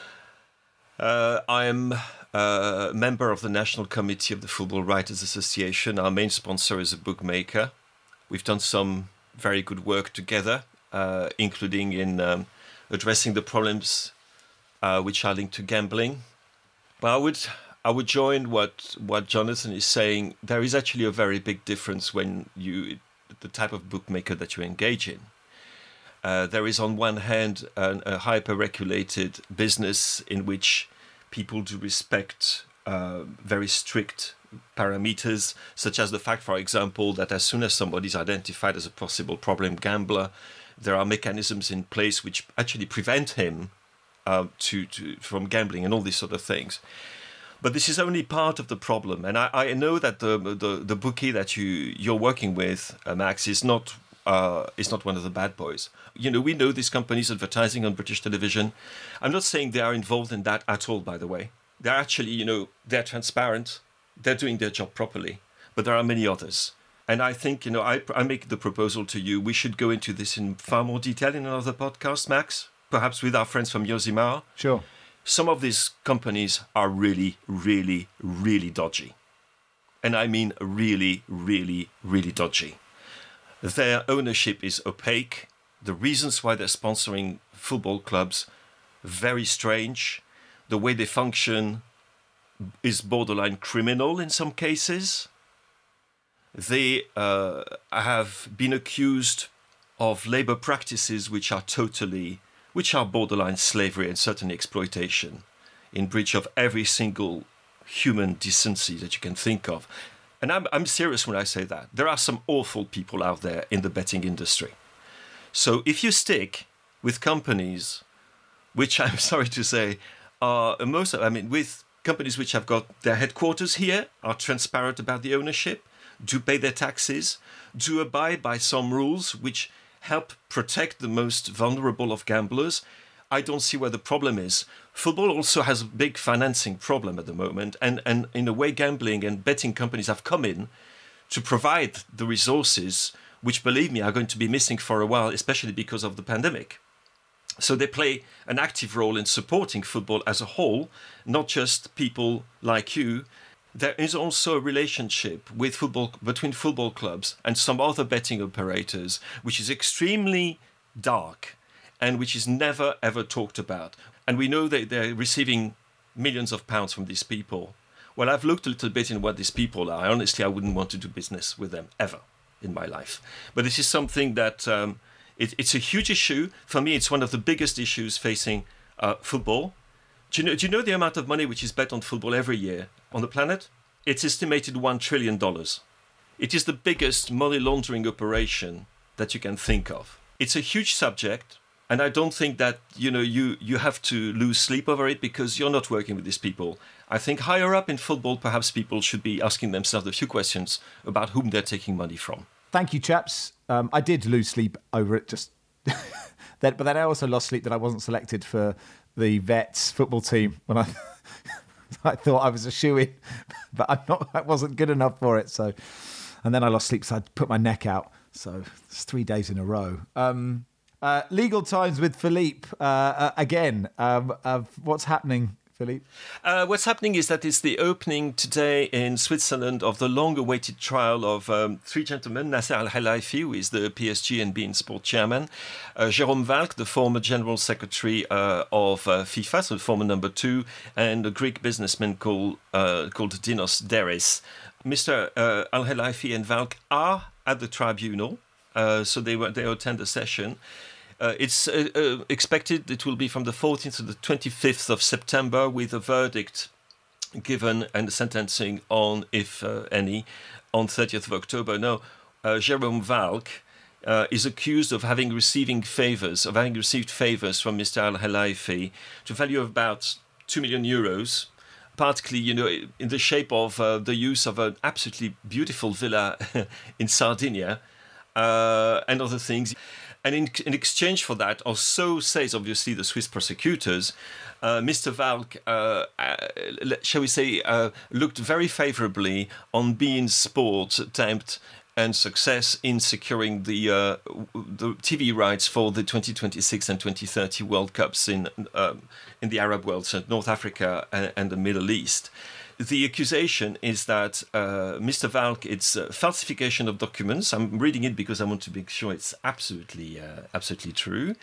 I am a member of the National Committee of the Football Writers Association. Our main sponsor is a bookmaker. We've done some very good work together, including in addressing the problems which are linked to gambling. But I would join what Jonathan is saying. There is actually a very big difference when the type of bookmaker that you engage in. There is on one hand a hyper-regulated business in which people do respect very strict parameters, such as the fact, for example, that as soon as somebody is identified as a possible problem gambler, there are mechanisms in place which actually prevent him from gambling and all these sort of things. But this is only part of the problem, and I know that the bookie that you're working with, Max, is not one of the bad boys. We know these companies advertising on British television. I'm not saying they are involved in that at all, by the way. They're actually, they're transparent. They're doing their job properly. But there are many others. And I think, I make the proposal to you. We should go into this in far more detail in another podcast, Max, perhaps with our friends from Yosimar. Sure. Some of these companies are really, really, really dodgy. And I mean really, really, really dodgy. Their ownership is opaque. The reasons why they're sponsoring football clubs, very strange. The way they function is borderline criminal in some cases. They have been accused of labor practices which are borderline slavery and certainly exploitation, in breach of every single human decency that you can think of. And I'm serious when I say that. There are some awful people out there in the betting industry. So if you stick with companies, which I'm sorry to say, are with companies which have got their headquarters here, are transparent about the ownership, do pay their taxes, do abide by some rules which help protect the most vulnerable of gamblers, I don't see where the problem is. Football also has a big financing problem at the moment, and in a way gambling and betting companies have come in to provide the resources which, believe me, are going to be missing for a while, especially because of the pandemic. So they play an active role in supporting football as a whole, not just people like you. There is also a relationship between football clubs and some other betting operators, which is extremely dark and which is never, ever talked about. And we know that they're receiving millions of pounds from these people. Well, I've looked a little bit in what these people are. Honestly, I wouldn't want to do business with them ever in my life. But this is something that it's a huge issue. For me, it's one of the biggest issues facing football. Do you know the amount of money which is bet on football every year on the planet? It's estimated $1 trillion. It is the biggest money laundering operation that you can think of. It's a huge subject, and I don't think that you have to lose sleep over it because you're not working with these people. I think higher up in football, perhaps people should be asking themselves a few questions about whom they're taking money from. Thank you, chaps. I did lose sleep over it, but then I also lost sleep that I wasn't selected for the Vets football team when I thought I was a shoo-in, but I wasn't good enough for it. So, and then I lost sleep, so I put my neck out. So it's 3 days in a row. Legal Times with Philippe again. What's happening, Philippe? What's happening is that it's the opening today in Switzerland of the long-awaited trial of three gentlemen: Nasser Al-Khelaifi, who is the PSG and beIN Sport chairman, Jérôme Valcke, the former general secretary of FIFA, so former number 2, and a Greek businessman called Dinos Deris. Mr. Al-Khelaifi and Valcke are at the tribunal, so they attend the session. It's expected it will be from the 14th to the 25th of September, with a verdict given and sentencing on, if any, on 30th of October. Now, Jérôme Valcke is accused of having received favors from Mr. Al-Khelaifi to value of about €2 million, particularly, in the shape of the use of an absolutely beautiful villa in Sardinia and other things. And in exchange for that, or so says obviously the Swiss prosecutors, Mr. Valcke, shall we say, looked very favourably on beIN Sport's attempt and success in securing the TV rights for the 2026 and 2030 World Cups in the Arab world, so North Africa and the Middle East. The accusation is that Mr. Valcke, it's falsification of documents. I'm reading it because I want to make sure it's absolutely true.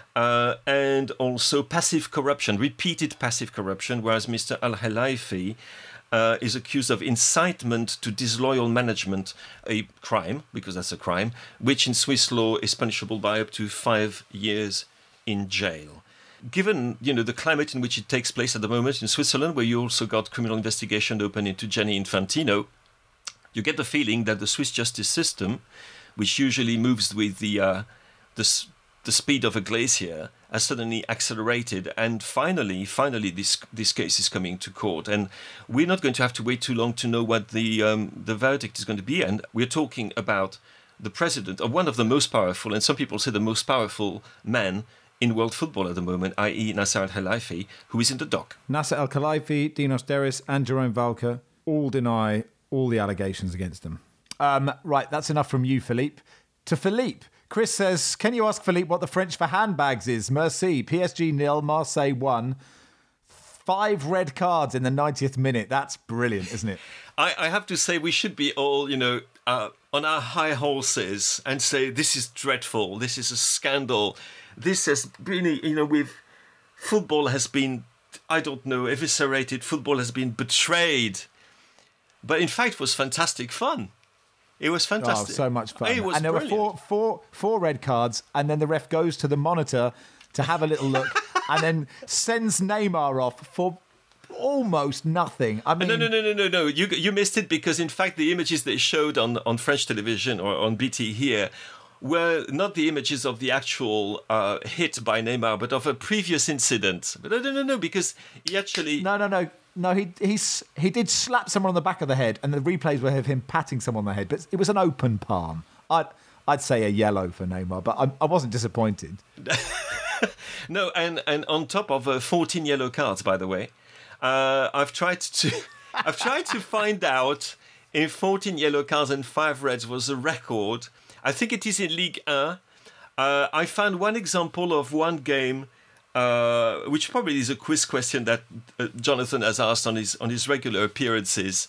And also passive corruption, repeated passive corruption, whereas Mr. Al-Khelaifi is accused of incitement to disloyal management, a crime, because that's a crime, which in Swiss law is punishable by up to 5 years in jail. Given, the climate in which it takes place at the moment in Switzerland, where you also got criminal investigation open into Gianni Infantino, you get the feeling that the Swiss justice system, which usually moves with the speed of a glacier, has suddenly accelerated, and finally this case is coming to court, and we're not going to have to wait too long to know what the verdict is going to be. And we're talking about the president of one of the most powerful, and some people say the most powerful man in world football at the moment, i.e. Nasser Al-Khelaifi, who is in the dock. Nasser Al-Khelaifi, Dinos Deris and Jérôme Valcke all deny all the allegations against them. Right, that's enough from you, Philippe. To Philippe, Chris says, can you ask Philippe what the French for handbags is? Merci. PSG 0, Marseille 1. 5 red cards in the 90th minute. That's brilliant, isn't it? I have to say we should be all, on our high horses and say this is dreadful, this is a scandal. This has been, with football has been, eviscerated. Football has been betrayed. But in fact, it was fantastic fun. It was fantastic. Oh, so much fun. It was and there brilliant. were four red cards, and then the ref goes to the monitor to have a little look, and then sends Neymar off for almost nothing. I mean, No. You missed it, because in fact the images they showed on French television or on BT here were not the images of the actual hit by Neymar, but of a previous incident. But no, because he actually... No, he did slap someone on the back of the head, and the replays were of him patting someone on the head, but it was an open palm. I'd say a yellow for Neymar, but I wasn't disappointed. No, and on top of 14 yellow cards, by the way, I've tried to find out if 14 yellow cards and 5 reds was a record. I think it is in Ligue 1. I found one example of one game, which probably is a quiz question that Jonathan has asked on his regular appearances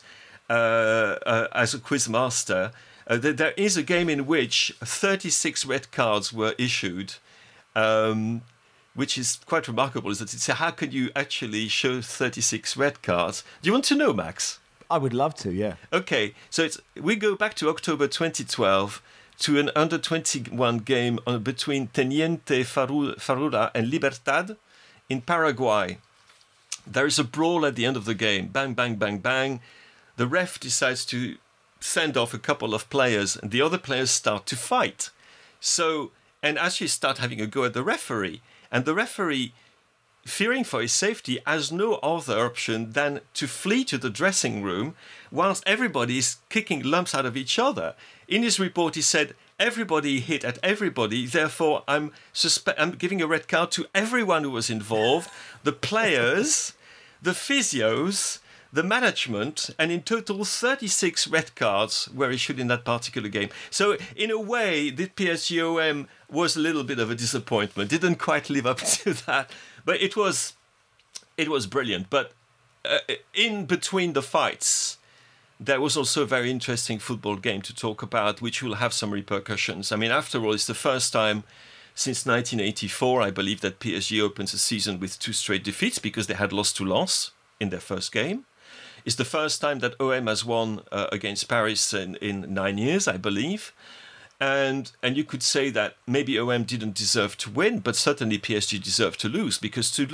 as a quiz master. There is a game in which 36 red cards were issued, which is quite remarkable, is that it's how can you actually show 36 red cards? Do you want to know, Max? I would love to, yeah. Okay, so we go back to October 2012 to an under-21 game between Teniente Farura and Libertad in Paraguay. There is a brawl at the end of the game. Bang, bang, bang, bang. The ref decides to send off a couple of players, and the other players start to fight. So, and actually start having a go at the referee. And the referee, fearing for his safety, has no other option than to flee to the dressing room whilst everybody is kicking lumps out of each other. In his report, he said, everybody hit at everybody, therefore I'm giving a red card to everyone who was involved, the players, the physios, the management, and in total 36 red cards were issued in that particular game. So in a way, the PSG-OM was a little bit of a disappointment. Didn't quite live up to that, but it was brilliant. But in between the fights, there was also a very interesting football game to talk about, which will have some repercussions. I mean, after all, it's the first time since 1984, I believe, that PSG opens a season with 2 straight defeats because they had lost to Lens in their first game. It's the first time that OM has won against Paris in 9 years, I believe. And you could say that maybe OM didn't deserve to win, but certainly PSG deserved to lose, because to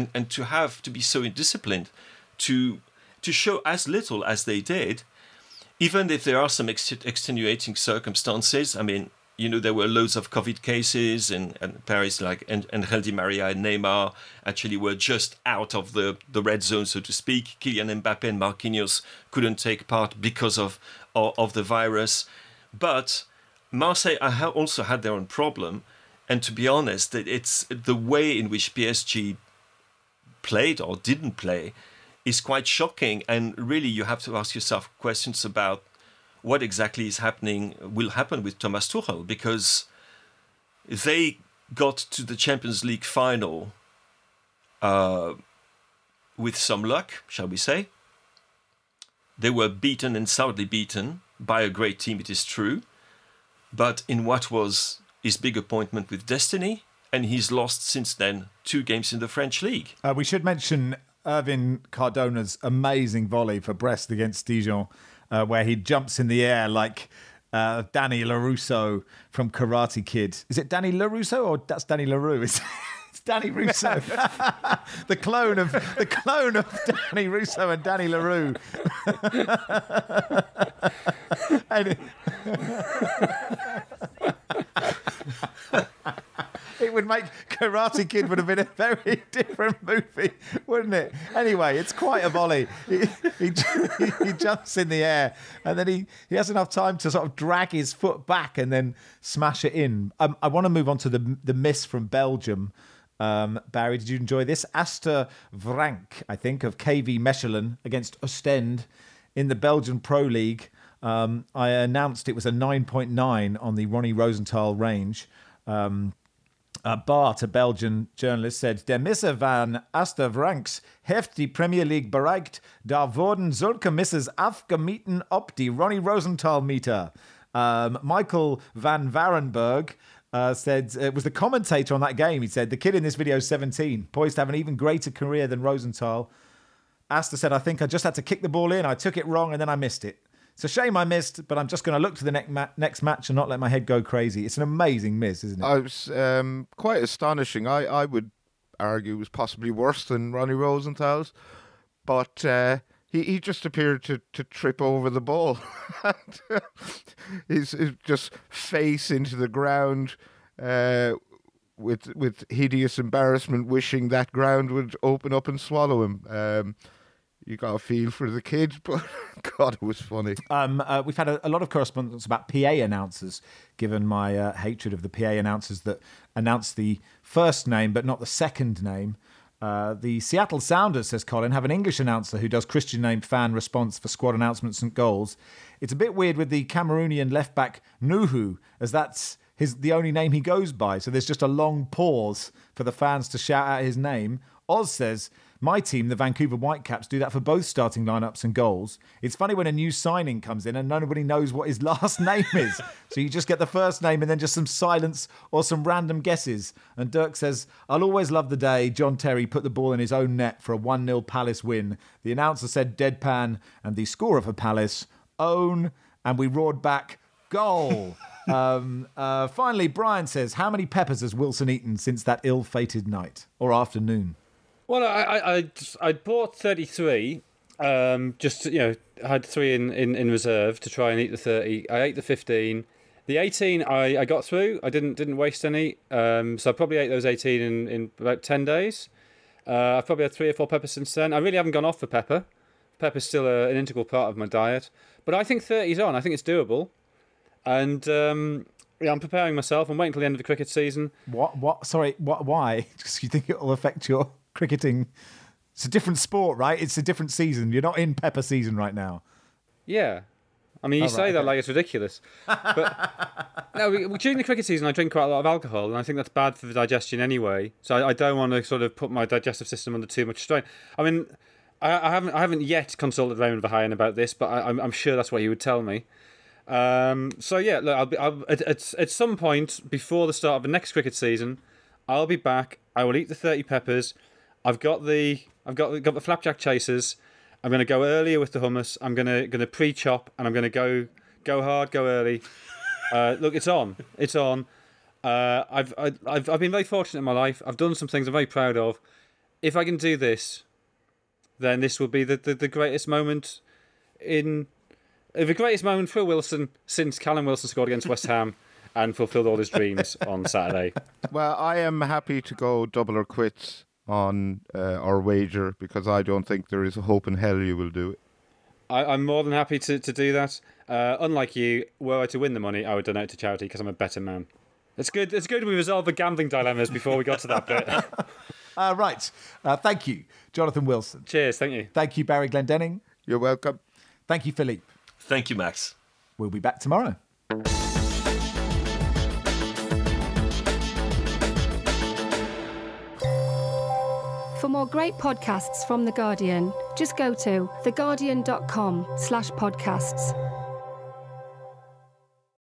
be so indisciplined, to show as little as they did, even if there are some extenuating circumstances. I mean, you know, there were loads of COVID cases in Paris, like Angel Di Maria and Neymar actually were just out of the red zone, so to speak. Kylian Mbappe and Marquinhos couldn't take part because of the virus. But Marseille also had their own problem. And to be honest, it's the way in which PSG played or didn't play is quite shocking. And really, you have to ask yourself questions about what exactly will happen with Thomas Tuchel, because they got to the Champions League final with some luck, shall we say. They were beaten and soundly beaten by a great team, it is true, but in what was his big appointment with destiny, and he's lost since then 2 games in the French league. We should mention Irvin Cardona's amazing volley for Brest against Dijon, where he jumps in the air like Danny LaRusso from Karate Kid. Is it Danny LaRusso or that's Danny LaRue? It's Danny Russo, the clone of Danny Russo and Danny LaRue. It would make Karate Kid would have been a very different movie, wouldn't it? Anyway, it's quite a volley. He jumps in the air and then he has enough time to sort of drag his foot back and then smash it in. I want to move on to the miss from Belgium. Barry, did you enjoy this? Aster Vranck, I think, of KV Mechelen against Ostend in the Belgian Pro League. I announced it was a 9.9 on the Ronnie Rosenthal range. Bart, a Belgian journalist, said, Der Misser van Aster Vranck's heeft die Premier League bereikt. Daar worden zulke misses afgemeten op die Ronnie Rosenthal meter. Michael van Varenberg said, it was the commentator on that game. He said, the kid in this video is 17, poised to have an even greater career than Rosenthal. Aster said, I think I just had to kick the ball in. I took it wrong and then I missed it. It's a shame I missed, but I'm just going to look to the next match and not let my head go crazy. It's an amazing miss, isn't it? I was quite astonishing. I would argue it was possibly worse than Ronnie Rosenthal's, but he just appeared to trip over the ball. His just face into the ground with hideous embarrassment, wishing that ground would open up and swallow him. You got a feel for the kid, but God, it was funny. We've had a lot of correspondence about PA announcers, given my hatred of the PA announcers that announce the first name but not the second name. The Seattle Sounders, says Colin, have an English announcer who does Christian name fan response for squad announcements and goals. It's a bit weird with the Cameroonian left-back Nuhu, as that's the only name he goes by. So there's just a long pause for the fans to shout out his name. Oz says, My team, the Vancouver Whitecaps, do that for both starting lineups and goals. It's funny when a new signing comes in and nobody knows what his last name is. So you just get the first name and then just some silence or some random guesses. And Dirk says, I'll always love the day John Terry put the ball in his own net for a 1-0 Palace win. The announcer said deadpan and the scorer for Palace, own, and we roared back, goal. Finally, Brian says, how many peppers has Wilson eaten since that ill-fated night or afternoon? Well, I bought 33. Just, I had 3 in reserve to try and eat the 30. I ate the 15. The 18 I got through. I didn't waste any. So I probably ate those 18 in about 10 days. I've probably had 3 or 4 peppers since then. I really haven't gone off for pepper. Pepper's still an integral part of my diet. But I think 30's on. I think it's doable. And I'm preparing myself. I'm waiting till the end of the cricket season. What? Sorry, why? Because you think it will affect your cricketing? It's a different sport, right? It's a different season. You're not in pepper season right now. Yeah. I mean, you say that like it's ridiculous. But no, during the cricket season, I drink quite a lot of alcohol, and I think that's bad for the digestion anyway. So I don't want to sort of put my digestive system under too much strain. I mean, I haven't yet consulted Raymond Verheyen about this, but I'm sure that's what he would tell me. So yeah, look, I'll at some point before the start of the next cricket season, I'll be back. I will eat the 30 peppers. I've got the flapjack chasers. I'm going to go earlier with the hummus. I'm going to pre-chop, and I'm going to go hard, go early. Look, it's on. It's on. I've been very fortunate in my life. I've done some things I'm very proud of. If I can do this, then this will be the greatest moment the greatest moment for Wilson since Callum Wilson scored against West Ham and fulfilled all his dreams on Saturday. Well, I am happy to go double or quits on our wager because I don't think there is a hope in hell you will do it. I'm more than happy to do that. Unlike you, were I to win the money, I would donate to charity because I'm a better man. It's good we resolved the gambling dilemmas before we got to that bit. Right. Thank you, Jonathan Wilson. Cheers, thank you. Thank you, Barry Glendenning. You're welcome. Thank you, Philippe. Thank you, Max. We'll be back tomorrow. For more great podcasts from The Guardian, just go to theguardian.com/podcasts.